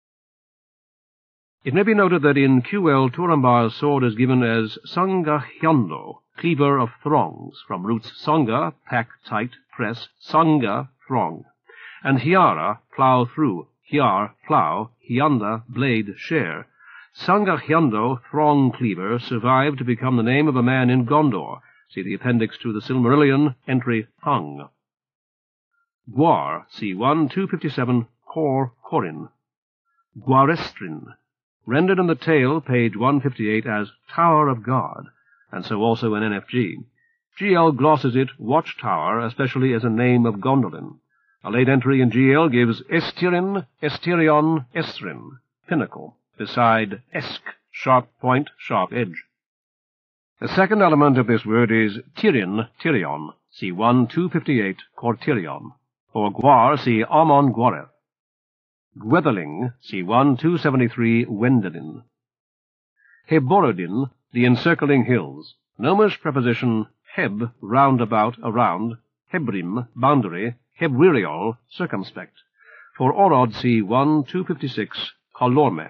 It may be noted that in QL Turambar's sword is given as Sanga Hyando, cleaver of throngs, from roots Sanga, pack tight, press, Sanga, throng, and Hiara, plough through, Hiar, plough, Hyanda, blade, share. Sanga Hyando, throng cleaver, survived to become the name of a man in Gondor. See the appendix to the Silmarillion, entry Hung. Gwar, see 1-257, Kor, Corin. Gwarestrin, rendered in the tale, page 158, as Tower of God, and so also in NFG. GL glosses it Watchtower, especially as a name of Gondolin. A late entry in GL gives Estirin, Esterion, Esrin, pinnacle, beside Esk, sharp point, sharp edge. The second element of this word is Tirin, Tirion, see 1-258, Cortirion. For Gwar, see Amon Gwareth. Gwetheling, see 1-273, Wendelin. Heborodin, the encircling hills. Gnomish preposition heb, round about, around, hebrim, boundary, hebwiriol, circumspect. For Orod, see 1-256, Kolorme.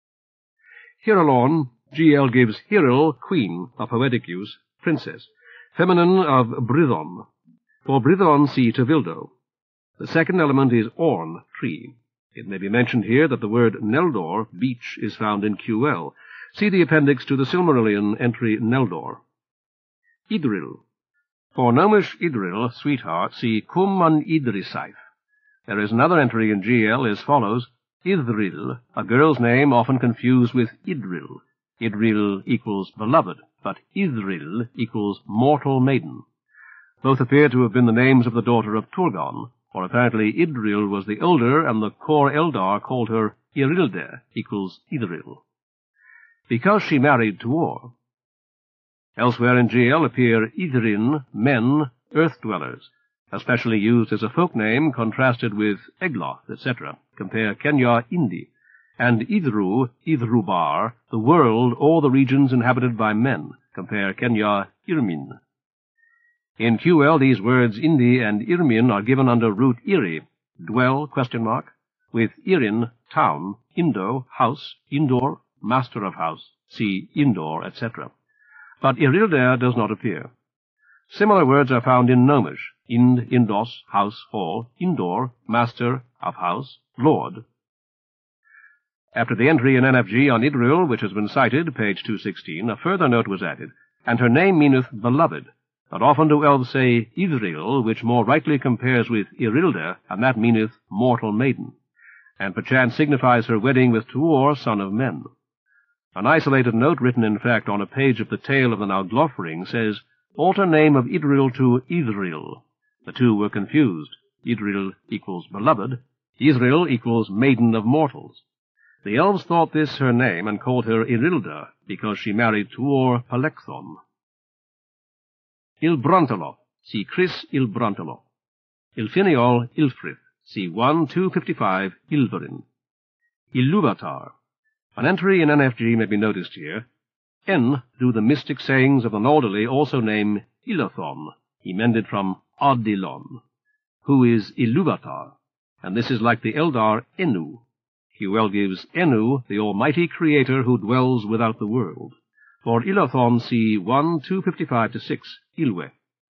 Hiralorn, GL gives Hiril, queen, of poetic use, princess, feminine of Brithon. For Brithon, see Tevildo. The second element is Orn, tree. It may be mentioned here that the word Neldor, beach, is found in QL. See the appendix to the Silmarillion, entry Neldor. Idril. For Gnomish Idril, sweetheart, see Cum an Idrisaif. There is another entry in GL as follows: Idril, a girl's name often confused with Idril. Idril equals beloved, but Idril equals mortal maiden. Both appear to have been the names of the daughter of Turgon, for apparently Idril was the elder, and the Kor Eldar called her Irilde, equals Idril, because she married Tuor. Elsewhere in GL appear Idrin, men, earth-dwellers, especially used as a folk name, contrasted with Egloth, etc. Compare Kenya Indi, and Idru, Idrubar, the world or the regions inhabited by men. Compare Kenya Irmin. In QL, these words Indi and Irmin are given under root Iri, dwell, ? With Irin, town, Indo, house, Indor, master of house, see Indor, etc. But Irilder does not appear. Similar words are found in Gnomish: Ind, Indos, house, hall, Indor, master of house, lord. After the entry in NFG on Idril, which has been cited, page 216, a further note was added: and her name meaneth beloved. But often do elves say Idril, which more rightly compares with Irilde, and that meaneth mortal maiden, and perchance signifies her wedding with Tuor, son of men. An isolated note, written in fact on a page of the Tale of the Naglofring, says, alter name of Idril to Idril. The two were confused. Idril equals beloved. Idril equals maiden of mortals. The elves thought this her name, and called her Irilda, because she married Tuor Palekthon. Ilbranteloth, see Chris Ilbranteloth. Ilfiniol Ilfrith, see 1-255 Ilverin. Ilúvatar. An entry in NFG may be noticed here. N do the mystic sayings of the Norderly also name Ilothon, emended from Adilon, who is Ilúvatar, and this is like the Eldar Enu. QL gives Enu, the almighty creator who dwells without the world. For Ilothon, see 1-255-6, Ilwe.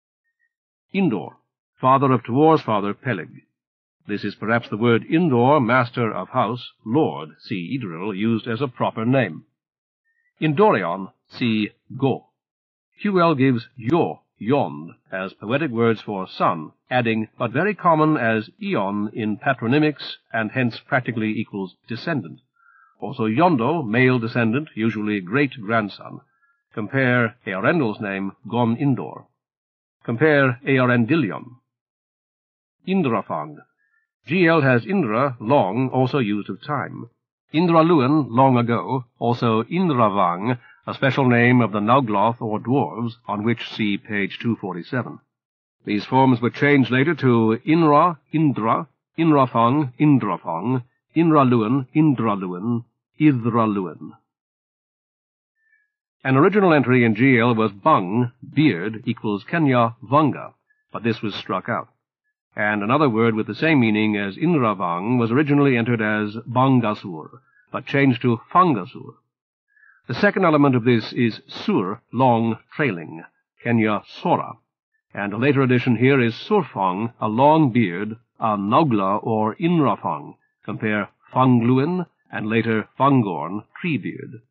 Indor, father of Tuor's father, Peleg. This is perhaps the word Indor, master of house, lord, see Idril, used as a proper name. Indorion, see Go. QL gives Yo, Yond, as poetic words for son, adding, but very common as Eon in patronymics, and hence practically equals descendant. Also Yondo, male descendant, usually great-grandson. Compare Earendil's name, Gon Indor. Compare Earendilion. Indrafang. GL has Indra, long, also used of time. Indraluan, long ago, also Indravang, a special name of the Naugloth or dwarves, on which see page 247. These forms were changed later to Inra, Indra, Inrafang, Indrafang, Inraluan, Indraluan, Idraluan. An original entry in GL was Bang, beard, equals Kenya Vanga, but this was struck out. And another word with the same meaning as Indravang was originally entered as Bangasur, but changed to Fangasur. The second element of this is Sur, long, trailing, Kenya Sora, and a later addition here is Surfang, a long beard, a Naugla or Inrafang. Compare Fangluin, and later Fangorn, tree beard.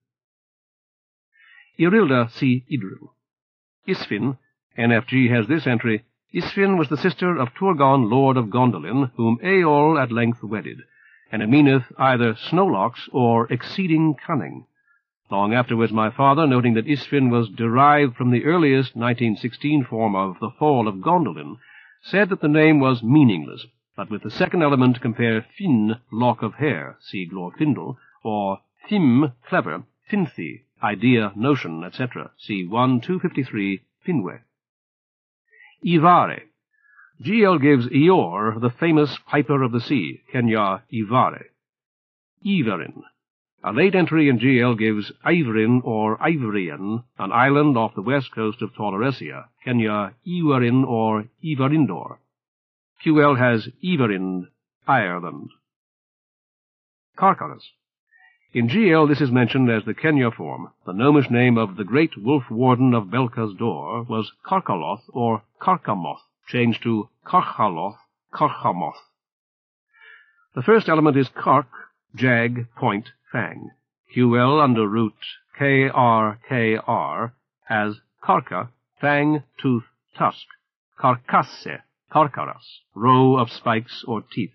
Irilda, see Idril. Isfin, NFG has this entry: Isfin was the sister of Turgon, lord of Gondolin, whom Eol at length wedded, and it meaneth either snowlocks or exceeding cunning. Long afterwards my father, noting that Isfin was derived from the earliest 1916 form of the fall of Gondolin, said that the name was meaningless, but with the second element compare Fin, lock of hair, see Glorfindel, or Thim, clever, Finthi, idea, notion, etc., see 1-253, Finwe. Ivare. GL gives Eor, the famous piper of the sea, Kenya Ivare. Iverin. A late entry in GL gives Iverin or Iverian, an island off the west coast of Tauleresia, Kenya Iwerin or Iverindor. QL has Iverind, Ireland. Karkaros. In GL this is mentioned as the Kenya form. The gnomish name of the great wolf-warden of Belka's door was Karkaloth or Karkamoth, changed to Karchaloth, Karchamoth. The first element is Kark, jag, point, fang. QL under root KRKR has Karka, fang, tooth, tusk, Carcasse, carcaras, row of spikes or teeth.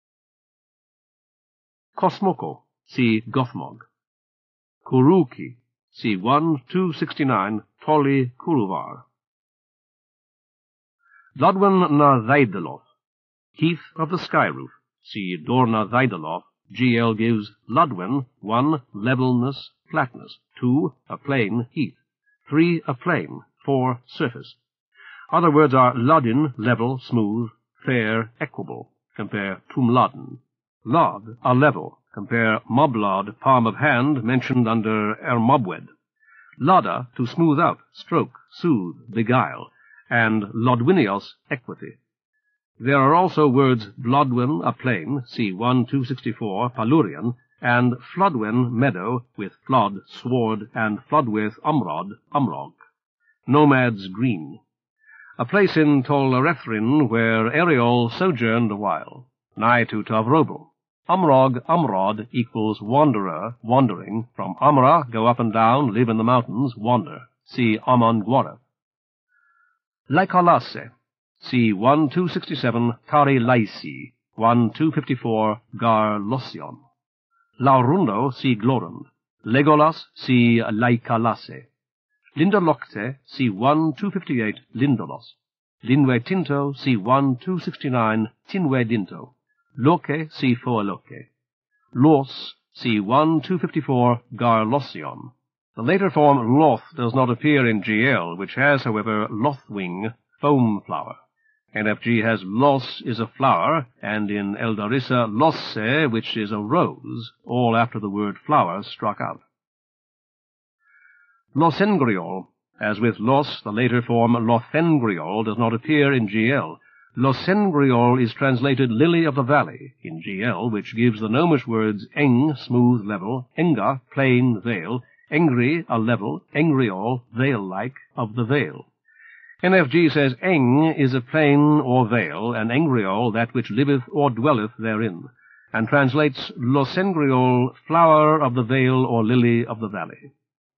Kosmoko, see Gothmog. Kuruki, see 1-269, Tolly Kuruvar. Lodwen na Thaideloth, Heath of the Skyroof, see Dorna Thaideloth. GL gives Ludwen 1. Levelness, flatness, 2. A plain heath, 3. A plain, 4. Surface. Other words are Lodin, level, smooth, fair, equable, compare Tumlodden. Lod, a level, compare Moblod, palm of hand, mentioned under Ermobwed. Loda, to smooth out, stroke, soothe, beguile, and Lodwinios, equity. There are also words Blodwen, a plain, see 1-264, Palurian, and Flodwen, meadow, with Flod, sword, and Flodwith, Umrod, Umrog. Nomads green. A place in Tol Erethrin where Ariol sojourned a while, nigh to Tavrobel. Umrog, Umrod equals wanderer, wandering. From Amra, go up and down, live in the mountains, wander. See Amon Gwara. Laikalasse. See 1-267, Kari Laisi, 1-254, Gar Losion. Laurundo, see Glorund. Legolas, see Laikalasse. Lindelocte, see 1-258, Lindolos. Linwe Tinto, see 1-269, Tinwe Dinto. Loke, see Foaloke. Los, see 1-254, Gar Losion. The later form Loth does not appear in GL, which has, however, Lothwing, foam flower. NFG has Los is a flower, and in Eldarissa Losse, which is a rose, all after the word flower struck out. Losengriol. As with Los, the later form Lothengriol does not appear in GL. Losengriol is translated lily of the valley in GL, which gives the gnomish words eng, smooth, level, enga, plain, vale, engri, a level, engriol, vale-like, of the vale. NFG says eng is a plain or vale, and engriol that which liveth or dwelleth therein, and translates Losengriol, flower of the vale or lily of the valley.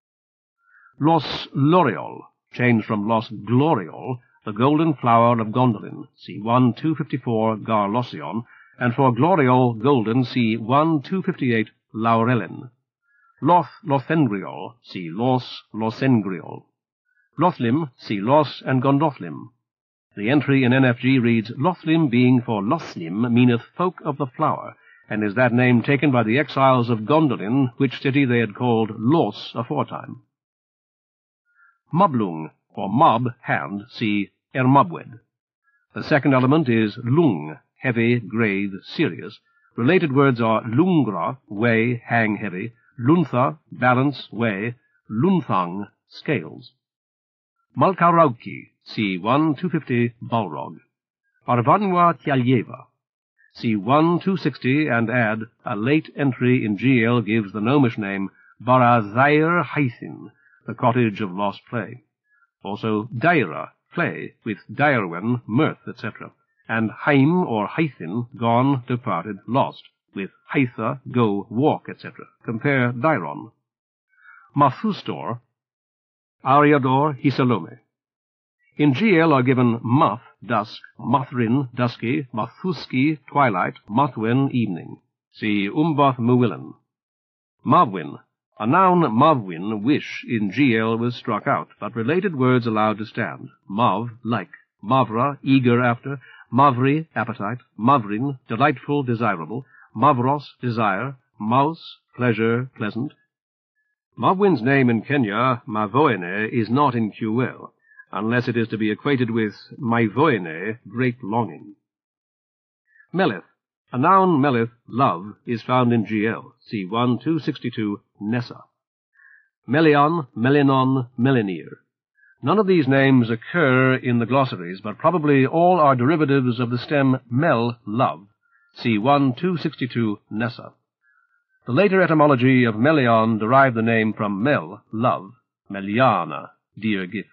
Los Loriol, changed from Los Gloriol, the golden flower of Gondolin, see 1-254, Gar Losion, and for Gloriol, golden, see 1-258, Laurelin. Loth Lothengriol, see Los Losengriol. Lothlim, see Los and Gondothlim. The entry in NFG reads, Lothlim being for Lothlim meaneth folk of the flower, and is that name taken by the exiles of Gondolin, which city they had called Los aforetime. Moblung, for mob, hand, see Ermobwed. The second element is lung, heavy, grave, serious. Related words are lungra, weigh, hang heavy, luntha, balance, weigh, lunthang, scales. Malkarauki, see 1-250, Balrog. Arvanwa Tyalyeva, see 1-260 and add, a late entry in GL gives the gnomish name Barazair Haithin, the cottage of lost play. Also Daira, play, with Dairwen, mirth, etc., and Haim or Haithin, gone, departed, lost, with Haitha, go, walk, etc. Compare Dairon. Mathustor, Ariador, Hisalome. In GL are given Math, dusk, Mathrin, dusky, Mathuski, twilight, Mathwen, evening. See Umbath Muwillen. Mavwin. A noun Mavwin, wish, in GL was struck out, but related words allowed to stand. Mav, like. Mavra, eager after. Mavri, appetite. Mavrin, delightful, desirable. Mavros, desire. Maus, pleasure, pleasant. Mavwin's name in Kenya, Mavoene, is not in QL, unless it is to be equated with Maivoene, great longing. Melith. A noun Melith, love, is found in GL. See 1-262, Nessa. Melion, Melinon, Melinir. None of these names occur in the glossaries, but probably all are derivatives of the stem mel, love. See 1-262, Nessa. The later etymology of Melion derived the name from mel, love, Meliana, dear gift.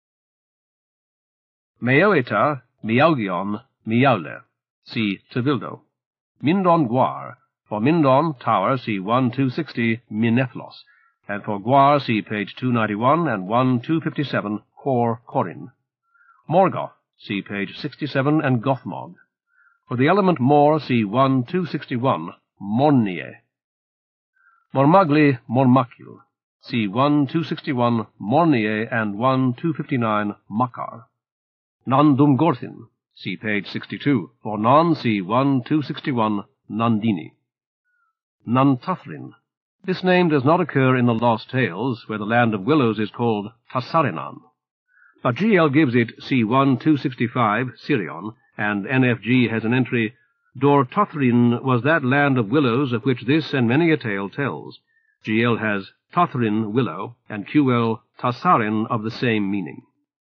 Meoeta, Miaugion, Miaule. See Tevildo. Mindon Gwar. For Mindon, tower, see 1-260, Minethlos, and for Gwar, see page 291 and 1-257, Cor Corin. Morgoth, see page 67, and Gothmog. For the element Mor, see 1-261, Mornie. Mormagli, Mormacul, see 1-261, Mornie, and 1-259, Makar. Nandumgorthin, see page 62. For Non, see 1-261, Nandini. Nantathrin. This name does not occur in the Lost Tales, where the land of willows is called Tassarinan. But GL gives it C1-265, Sirion, and NFG has an entry, Dor-Tothrin was that land of willows of which this and many a tale tells. GL has Tothrin, willow, and QL Tassarin of the same meaning.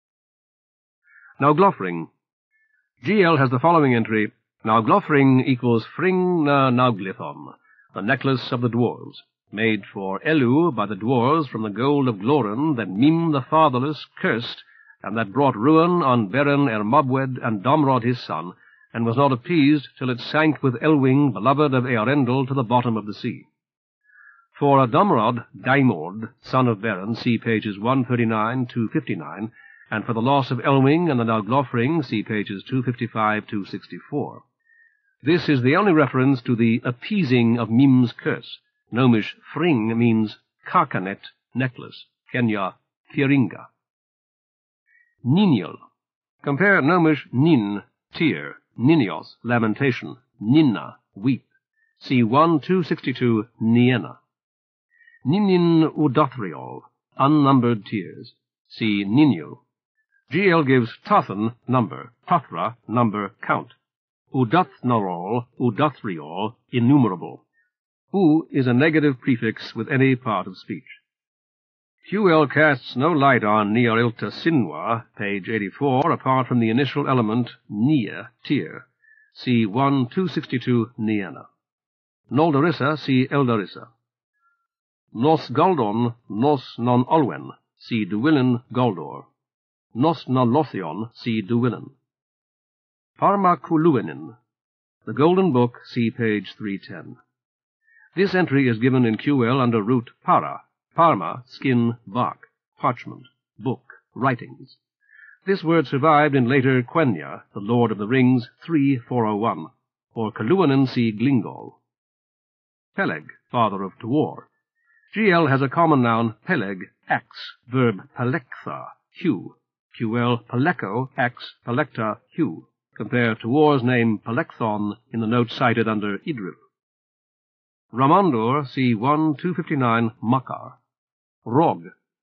Now Glofring. GL has the following entry, Now Glofring equals Fring na Nauglithon, the necklace of the dwarves, made for Elu by the dwarves from the gold of Glorin that Mim the fatherless cursed, and that brought ruin on Beren Ermobwed and Domrod his son, and was not appeased till it sank with Elwing, beloved of Earendel, to the bottom of the sea. For Domrod, Daimord, son of Beren, see pages 139-59, and for the loss of Elwing and the Nauglofring, see pages 255-64. This is the only reference to the appeasing of Mim's curse. Gnomish Fring means Karkanet, necklace, Kenya, Firinga. Niniel. Compare Gnomish Nin, tear, Ninios, lamentation, Ninna, weep. See 1-262, Niena. Ninin Udothriol, unnumbered tears. See Ninul. GL gives Tothan, number, Tothra, number, count. Udothnorol, Udothriol, innumerable. U is a negative prefix with any part of speech. QL casts no light on Niarilta Sinwa, page 84, apart from the initial element Nia, tear. See 1-262, Niena. Noldarissa, see Eldarissa. Nos Galdon, Nos non Olwen, see Duwilin Galdor. Nos non Lothion, see Duwilin. Parmakuluinin. The Golden Book, see page 310. This entry is given in QL under root para, parma, skin, bark, parchment, book, writings. This word survived in later Quenya, the Lord of the Rings, 3-401, or Kaluanin, see Glingol. Peleg, father of Tuor. GL has a common noun, Peleg, axe, verb palektha, hew. QL, Paleko, axe, palecta, hew. Compare Tuor's name Palekthon in the note cited under Idril. Ramandor, see 1-259, Makar. Rog.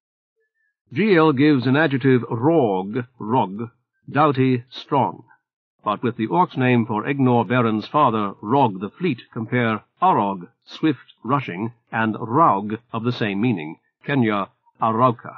GL gives an adjective rog, doughty, strong. But with the Orc's name for Egnor Beren's father, Rog the Fleet, compare Arog, swift, rushing, and Raug of the same meaning, Kenya, Arauca.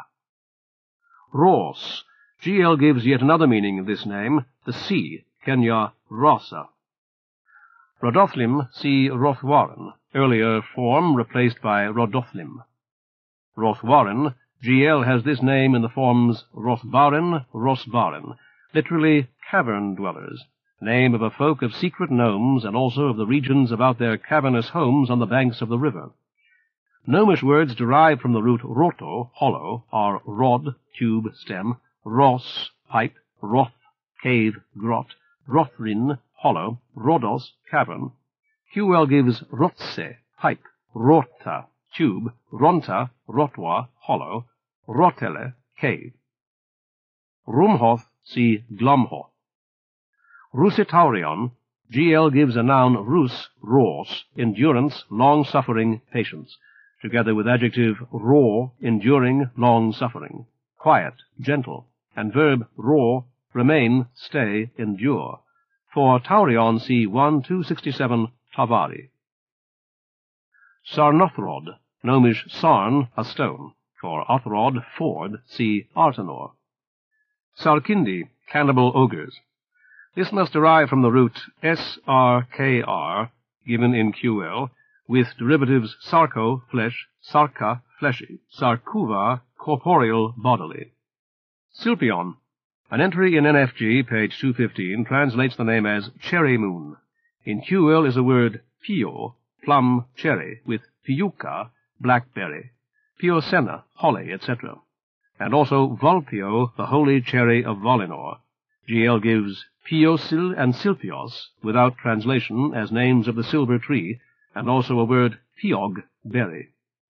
Ros. GL gives yet another meaning of this name, the sea, Kenya, Rossa. Rodothlim, see Rothwarren, earlier form replaced by Rodothlim. Rothwarren, GL has this name in the forms Rothbaren, Rosbaren, literally cavern dwellers, name of a folk of secret gnomes and also of the regions about their cavernous homes on the banks of the river. Gnomish words derived from the root roto, hollow, are rod, tube, stem, ros, pipe, roth, cave, grot, rothrin, hollow, rhodos, cavern. QL gives rotse, pipe, rota, tube, ronta, rotwa, hollow, rotele, cave. Rumhoth, see Glomhoth. Rusitaurion, GL gives a noun rus, ros, endurance, long-suffering, patience, together with adjective raw, enduring, long-suffering, quiet, gentle, and verb raw, remain, stay, endure. For Taurion, see 1-267, Tavari. Sarnothrod, Gnomish sarn, a stone. For Othrod, ford, see Artenor. Sarkindi, cannibal ogres. This must derive from the root srkr, given in QL, with derivatives sarko, flesh, sarka, fleshy, sarkuva, corporeal, bodily. Silpion. An entry in NFG, page 215, translates the name as cherry moon. In QL is a word pio, plum, cherry, with piuca, blackberry, piosena, holly, etc., and also Volpio, the holy cherry of Volinor. GL gives Piosil and Silpios without translation as names of the silver tree, and also a word piog, berry.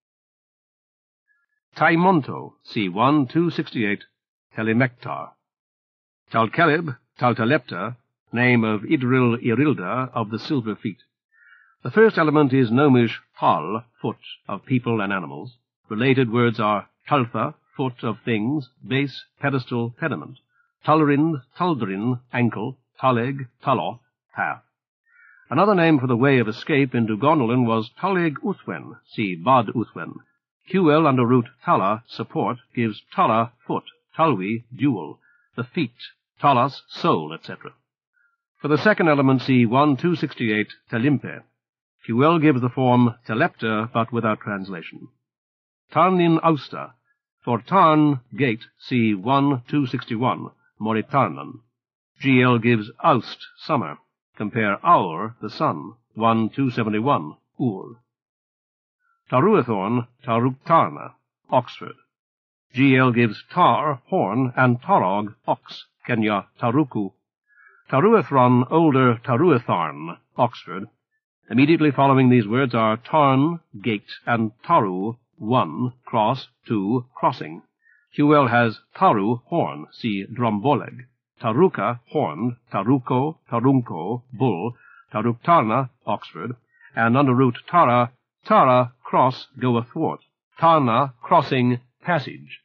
Taimonto, C1, 268, Telemectar. Talkelib, Taltelepta, name of Idril Irilda of the silver feet. The first element is gnomish tal, foot, of people and animals. Related words are taltha, foot of things, base, pedestal, pediment, talrind, taldrin, ankle, taleg, taloth, path. Another name for the way of escape into Gondolin was Taleg Uthwen, see Bad Uthwen. QL under root tala, support, gives tala, foot, talwi, dual, the feet, talas, soul, etc. For the second element, see 1, 268, telimpe. QL gives the form telepta, but without translation. Tarnin austa. For tarn, gate, see 1, 261, moritarnan. GL gives aust, summer. Compare aur, the sun, 1, 271, ur. Taruathorn, Taruktarna, Oxford. GL gives tar, horn, and tarog, ox, Kenya, Taruku. Taruathron, older Taruatharn, Oxford. Immediately following these words are tarn, gate, and taru, 1, cross, 2, crossing. QL has taru, horn, see dromboleg. Taruka, horned, taruko, tarunko, bull, Taruktarna, Oxford, and under root tara, tara, cross, go athwart, tarna, crossing, passage.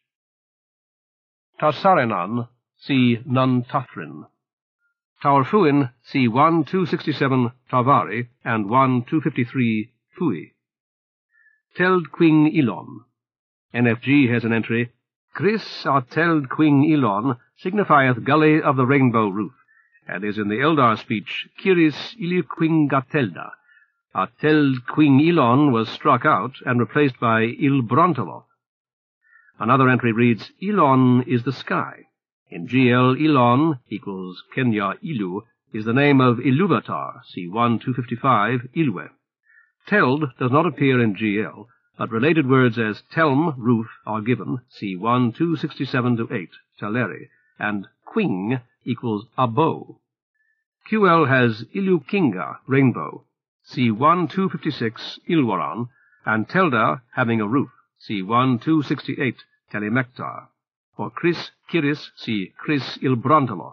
Tarsarenan, see Nantathrin. Taurfuin, see 1, 267, Tarvari, and 1, 253, Fui. Teld Quing Ilon. NFG has an entry, Chris a Teld Quing Ilon signifieth gully of the rainbow roof, and is in the Eldar speech, Kiris Ili Quing Gatelda. A Teld Quing Ilon was struck out and replaced by Il Brontoloth. Another entry reads, Ilon is the sky. In GL, Ilon equals Kenya Ilu is the name of Iluvatar, see 1, 255, Ilwe. Teld does not appear in GL, but related words as telm, roof, are given, see 1, 267-8, Teleri, and quing equals a bow. QL has Ilukinga, rainbow, see 1, 256, Ilwaran, and Telda, having a roof, see 1, 268, Telemectar. For Chris, Kiris, see Chris Ilbrontolo.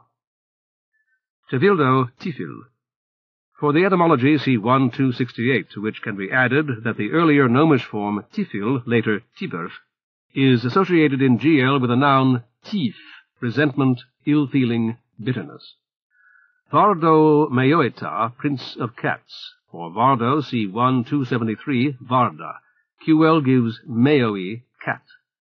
Tevildo, Tifil. For the etymology, see 1, 268, to which can be added that the earlier gnomish form Tifil, later Tiberf, is associated in GL with the noun tif, resentment, ill-feeling, bitterness. Vardo Meoeta, prince of cats. For Vardo, see 1, 273, Varda. QL gives Meoi, cat.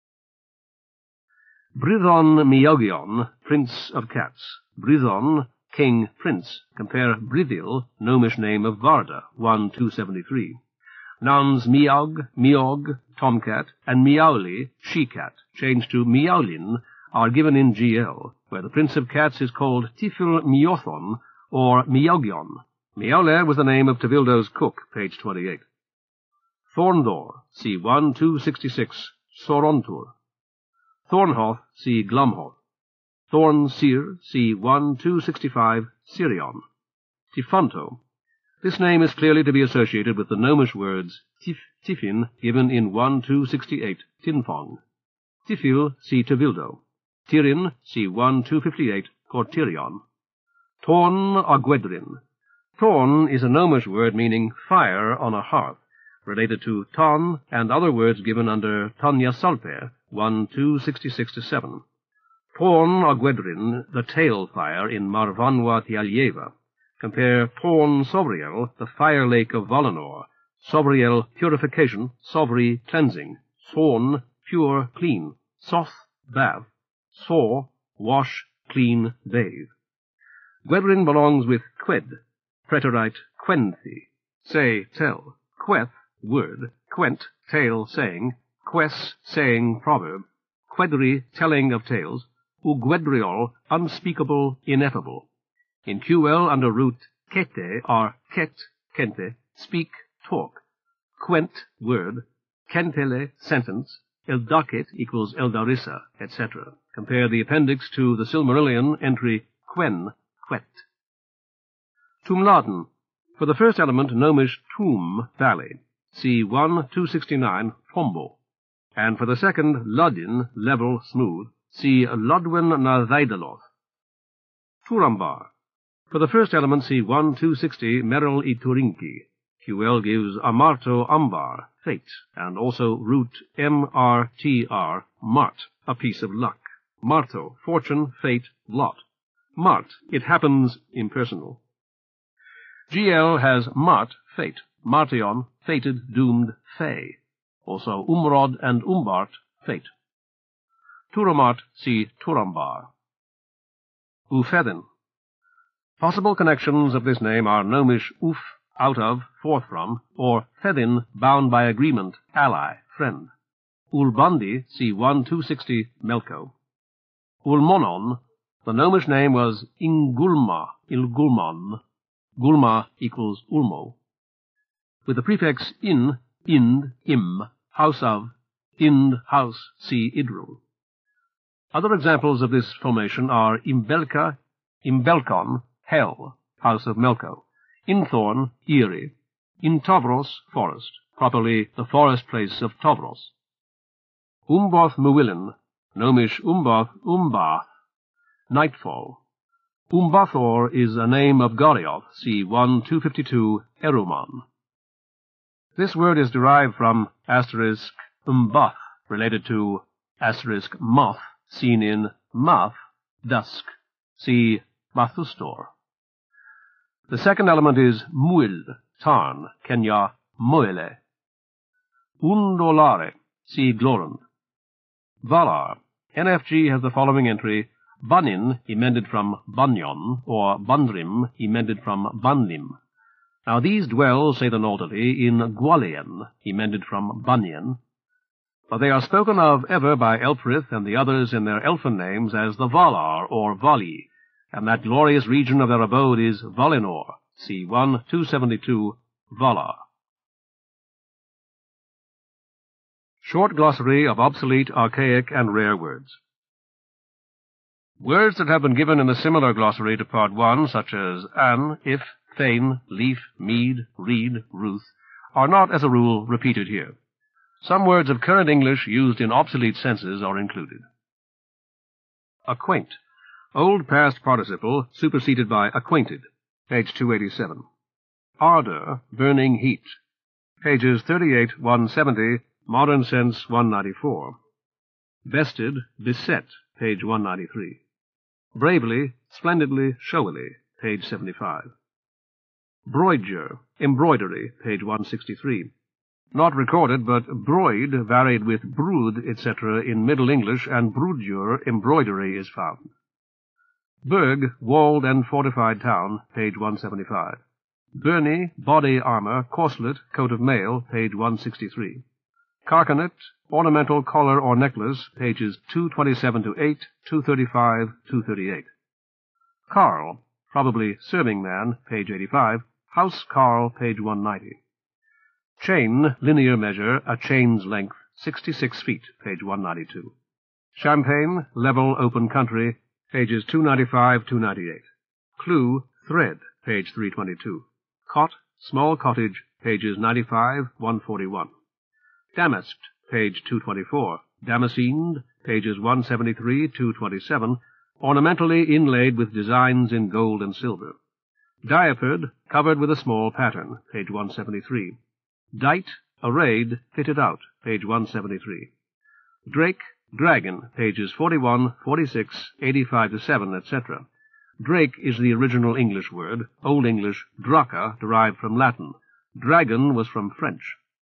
Brithon Miogion, prince of cats. Brithon, king, prince. Compare Brithil, gnomish name of Varda, 1, 273. Nouns Miog, Miog, tomcat, and Miauli, she-cat, changed to Miaulin, are given in GL, where the prince of cats is called Tifil Miothon, or Miogion. Miaule was the name of Tevildo's cook, page 28. Thorndor, see 1, 266, Sorontur. Thornhoth, see Glumhoth. Thorn-Seer, see 1, 265, Sirion. Tifonto. This name is clearly to be associated with the gnomish words tif, tifin, given in 1, 268, Tinfong. Tifil, see Tevildo. Tirin, see 1, 258, Cortirion. Torn Aguedrin. Torn is a gnomish word meaning fire on a hearth, related to ton and other words given under Tonya Salpe, 1, 266-7. Torn Aguedrin, the tail fire in Marvanwa Tialjeva. Compare Torn Sobriel, the fire lake of Volinor. Sobriel, purification. Sobri, cleansing. Sorn, pure, clean. Soth, bath. Sor, wash, clean, bathe. Gwedrin belongs with qued, preterite quenthi, say, tell, queth, word, quent, tale, saying, ques, saying, proverb, quedri, telling of tales, ugwedriol, unspeakable, ineffable. In QL under root kete are ket, kente, speak, talk, quent, word, kentele, sentence, eldaket equals eldarissa, etc. Compare the appendix to the Silmarillion entry quen, quet. Tumladen. For the first element, Gnomish tum, valley. See 1, 269, Fombo. And for the second, Ludin, level, smooth. See Lodwin na Weideloth. Turambar. For the first element, see 1, 260, Merrill I Turinki. QL gives Amarto Ambar, fate, and also root MRTR, Mart, a piece of luck. Marto, fortune, fate, lot. Mart, it happens, impersonal. GL has Mart, fate. Martion, fated, doomed, fey. Also Umrod and Umbart, fate. Turamart, see Turambar. Ufedin. Possible connections of this name are Gnomish uf, out of, forth from, or Fedin, bound by agreement, ally, friend. Ulbandi, see 1, 260, Melko. Ulmonon, the Gnomish name was Ingulma, Ilgulmon. Gulma equals Ulmo. With the prefix in, ind, im, house of, ind, house, see Idrul. Other examples of this formation are Imbelka, Imbelkon, hell, house of Melko. Inthorn, Erie. Intovros, forest, properly the forest place of Tovros. Umboth Muwillin, Gnomish Umboth, Umbath, nightfall. Umbathor is a name of Gorioth, see 1, 252, Eruman. This word is derived from asterisk umbath, related to asterisk moth, seen in math, dusk, see Mathustor. The second element is muil, tarn, Kenya, moile. Undolare, see Glorund. Valar, NFG has the following entry, Banin, emended from Banyon, or Bandrim, emended from Banlim. Now these dwell, say the Northerly, in Gwalian, emended from Bunyan, but they are spoken of ever by Elfrith and the others in their elfin names as the Valar, or Vali, and that glorious region of their abode is Valinor, see 1, 272, Valar. Short glossary of obsolete, archaic, and rare words. Words that have been given in the similar glossary to Part 1, such as an, if, thane, leaf, mead, reed, ruth, are not, as a rule, repeated here. Some words of current English used in obsolete senses are included. Acquaint. Old past participle superseded by acquainted. Page 287. Ardor, burning heat. Pages 38, 170, modern sense 194. Bested, beset. Page 193. Bravely, splendidly, showily. Page 75. Broideure, embroidery. Page 163. Not recorded, but broid, varied with brood, etc. in Middle English, and broodure, embroidery, is found. Burg, walled and fortified town, page 175. Burney, body armor, corselet, coat of mail, page 163. Carcanet, ornamental collar or necklace, pages 227 to 8, 235, 238. Carl, probably serving man, page 85. House Carl, page 190. Chain, linear measure, a chain's length, 66 feet, page 192. Champagne, level, open country, pages 295, 298. Clue, thread, page 322. Cot, small cottage, pages 95, 141. Damasked, page 224. Damascened, pages 173, 227, ornamentally inlaid with designs in gold and silver. Diapered, covered with a small pattern, page 173. Dight, arrayed, fitted out, page 173. Drake, dragon, pages 41, 46, 85 to 7, etc. Drake is the original English word, Old English draca, derived from Latin. Dragon was from French.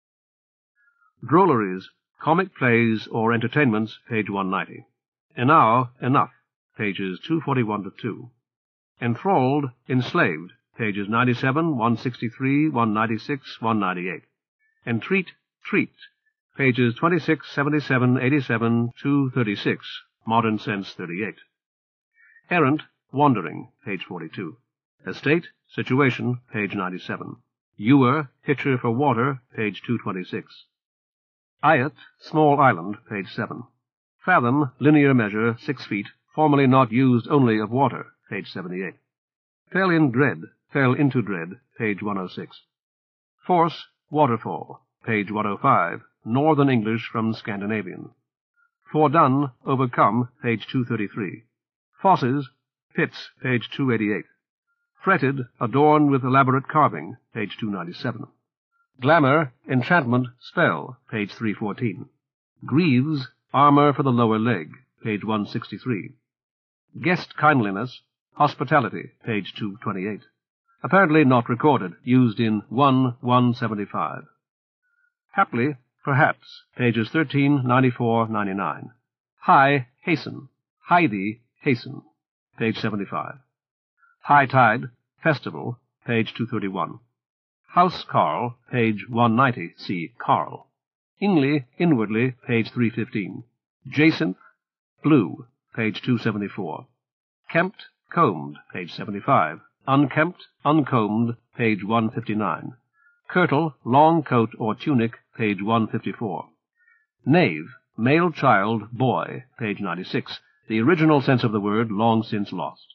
Drolleries, comic plays or entertainments, page 190. Enow, enough, pages 241 to 2. Enthralled, enslaved, pages 97, 163, 196, 198. Entreat, treat, pages 26, 77, 87, 236, modern sense 38. Errant, wandering, page 42. Estate, situation, page 97. Ewer, pitcher for water, page 226. Ayat, small island, page 7. Fathom, linear measure, 6 feet, formerly not used only of water, page 78. Fell in dread, fell into dread, page 106. Force, waterfall, page 105, Northern English from Scandinavian. Fordone, overcome, page 233. Fosses, pits, page 288. Fretted, adorned with elaborate carving, page 297. Glamour, enchantment, spell, page 314. Greaves, armor for the lower leg, page 163. Guest kindliness, hospitality, page 228. Apparently not recorded, used in 175. Haply, perhaps, pages 13, 94, 99. High, hasten. Heidi, hasten, page 75. High tide, festival, page 231. House Carl, page 190, see Carl. Inly, inwardly, page 315. Jacinth, blue, page 274. Kempt, combed, page 75. Unkempt, uncombed, page 159. Kirtle, long coat or tunic, page 154. Knave, male child, boy, page 96. The original sense of the word long since lost.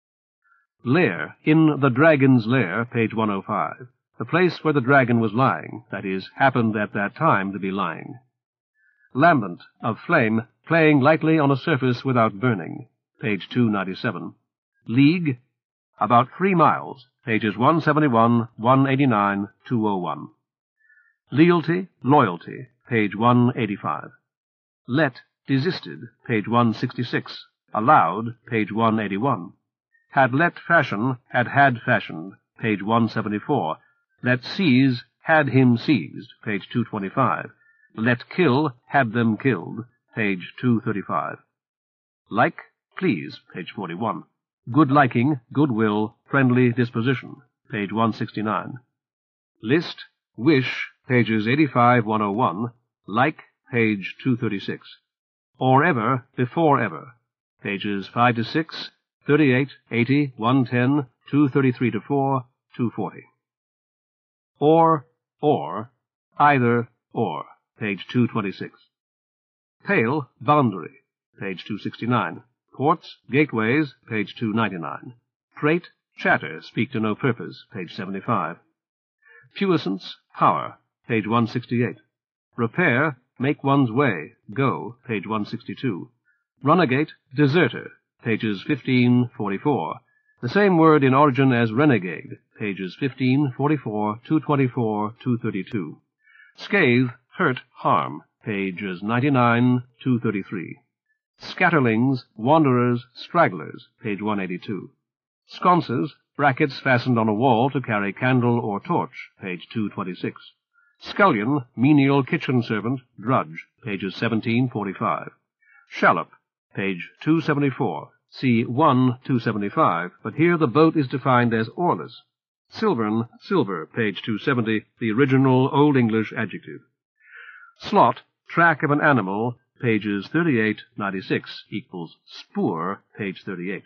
Lair, in the dragon's lair, page 105. The place where the dragon was lying, that is, happened at that time to be lying. Lambent, of flame, playing lightly on a surface without burning, page 297. League, about 3 miles, pages 171, 189, 201. Lealty, loyalty, page 185. Let, desisted, page 166. Allowed, page 181. Had let fashion, had fashioned, page 174. Let seize, had him seized, page 225. Let kill, had them killed, page 235. Like, please, page 41. Good liking, goodwill, friendly disposition, page 169. List, wish, pages 85, 101. Like, page 236. Or ever, before ever, pages 5 to 6, 38, 80, 110, 233 to 4, 240. Or, either, or, page 226. Pale, boundary, page 269. Ports, gateways, page 299. Prate, chatter, speak to no purpose, page 75. Puissance, power, page 168. Repair, make one's way, go, page 162. Runagate, deserter, pages 15, 44. The same word in origin as renegade, pages 15, 44, 224, 232. Scathe, hurt, harm, pages 99, 233. Scatterlings, wanderers, stragglers, page 182. Sconces, brackets fastened on a wall to carry candle or torch, page 226. Scullion, menial kitchen servant, drudge, pages 1745. Shallop, page 274. See 275, but here the boat is defined as oarless. Silvern, silver, page 270, the original Old English adjective. Slot, track of an animal, pages 38, 96, equals spoor, page 38.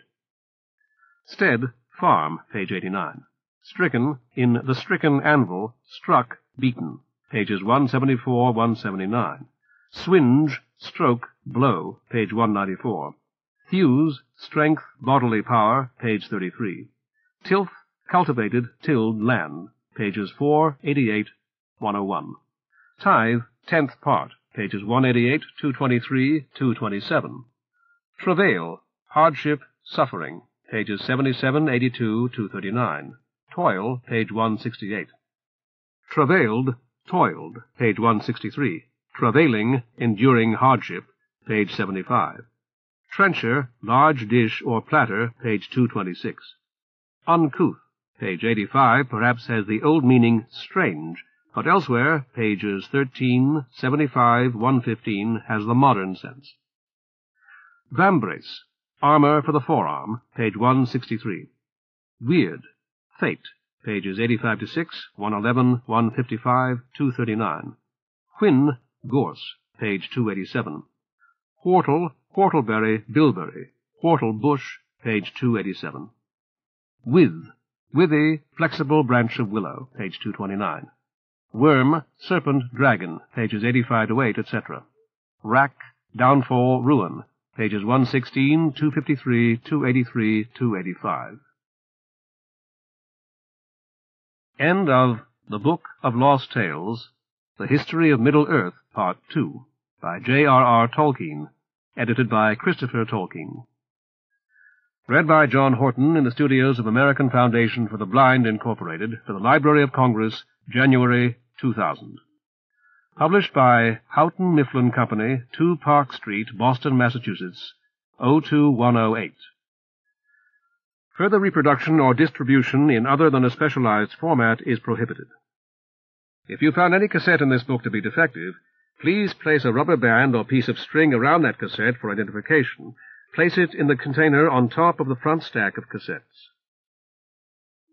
Stead, farm, page 89. Stricken, in the stricken anvil, struck, beaten, pages 174, 179. Swinge, stroke, blow, page 194. Thews, strength, bodily power, page 33. Tilth, cultivated, tilled land, pages 488, 101. Tithe, 10th part, pages 188, 223, 227. Travail, hardship, suffering, pages 77, 82, 239. Toil, page 168. Travailed, toiled, page 163. Travailing, enduring hardship, page 75. Trencher, large dish or platter, page 226. Uncouth, page 85, perhaps has the old meaning strange, but elsewhere, pages 13, 75, 115, has the modern sense. Vambrace, armor for the forearm, page 163. Weird, fate, pages 85 to 6, 111, 155, 239. Whin, gorse, page 287. Whortle, whortleberry, bilberry, whortle bush, page 287. Withy, flexible branch of willow, page 229. Worm, serpent, dragon, pages 85 to 8, etc. Rack, downfall, ruin, pages 116, 253, 283, 285. End of The Book of Lost Tales, The History of Middle-earth, Part 2, by J.R.R. Tolkien, edited by Christopher Tolkien. Read by John Horton in the studios of American Foundation for the Blind, Incorporated, for the Library of Congress, January 2000. Published by Houghton Mifflin Company, 2 Park Street, Boston, Massachusetts, 02108. Further reproduction or distribution in other than a specialized format is prohibited. If you found any cassette in this book to be defective, please place a rubber band or piece of string around that cassette for identification. Place it in the container on top of the front stack of cassettes.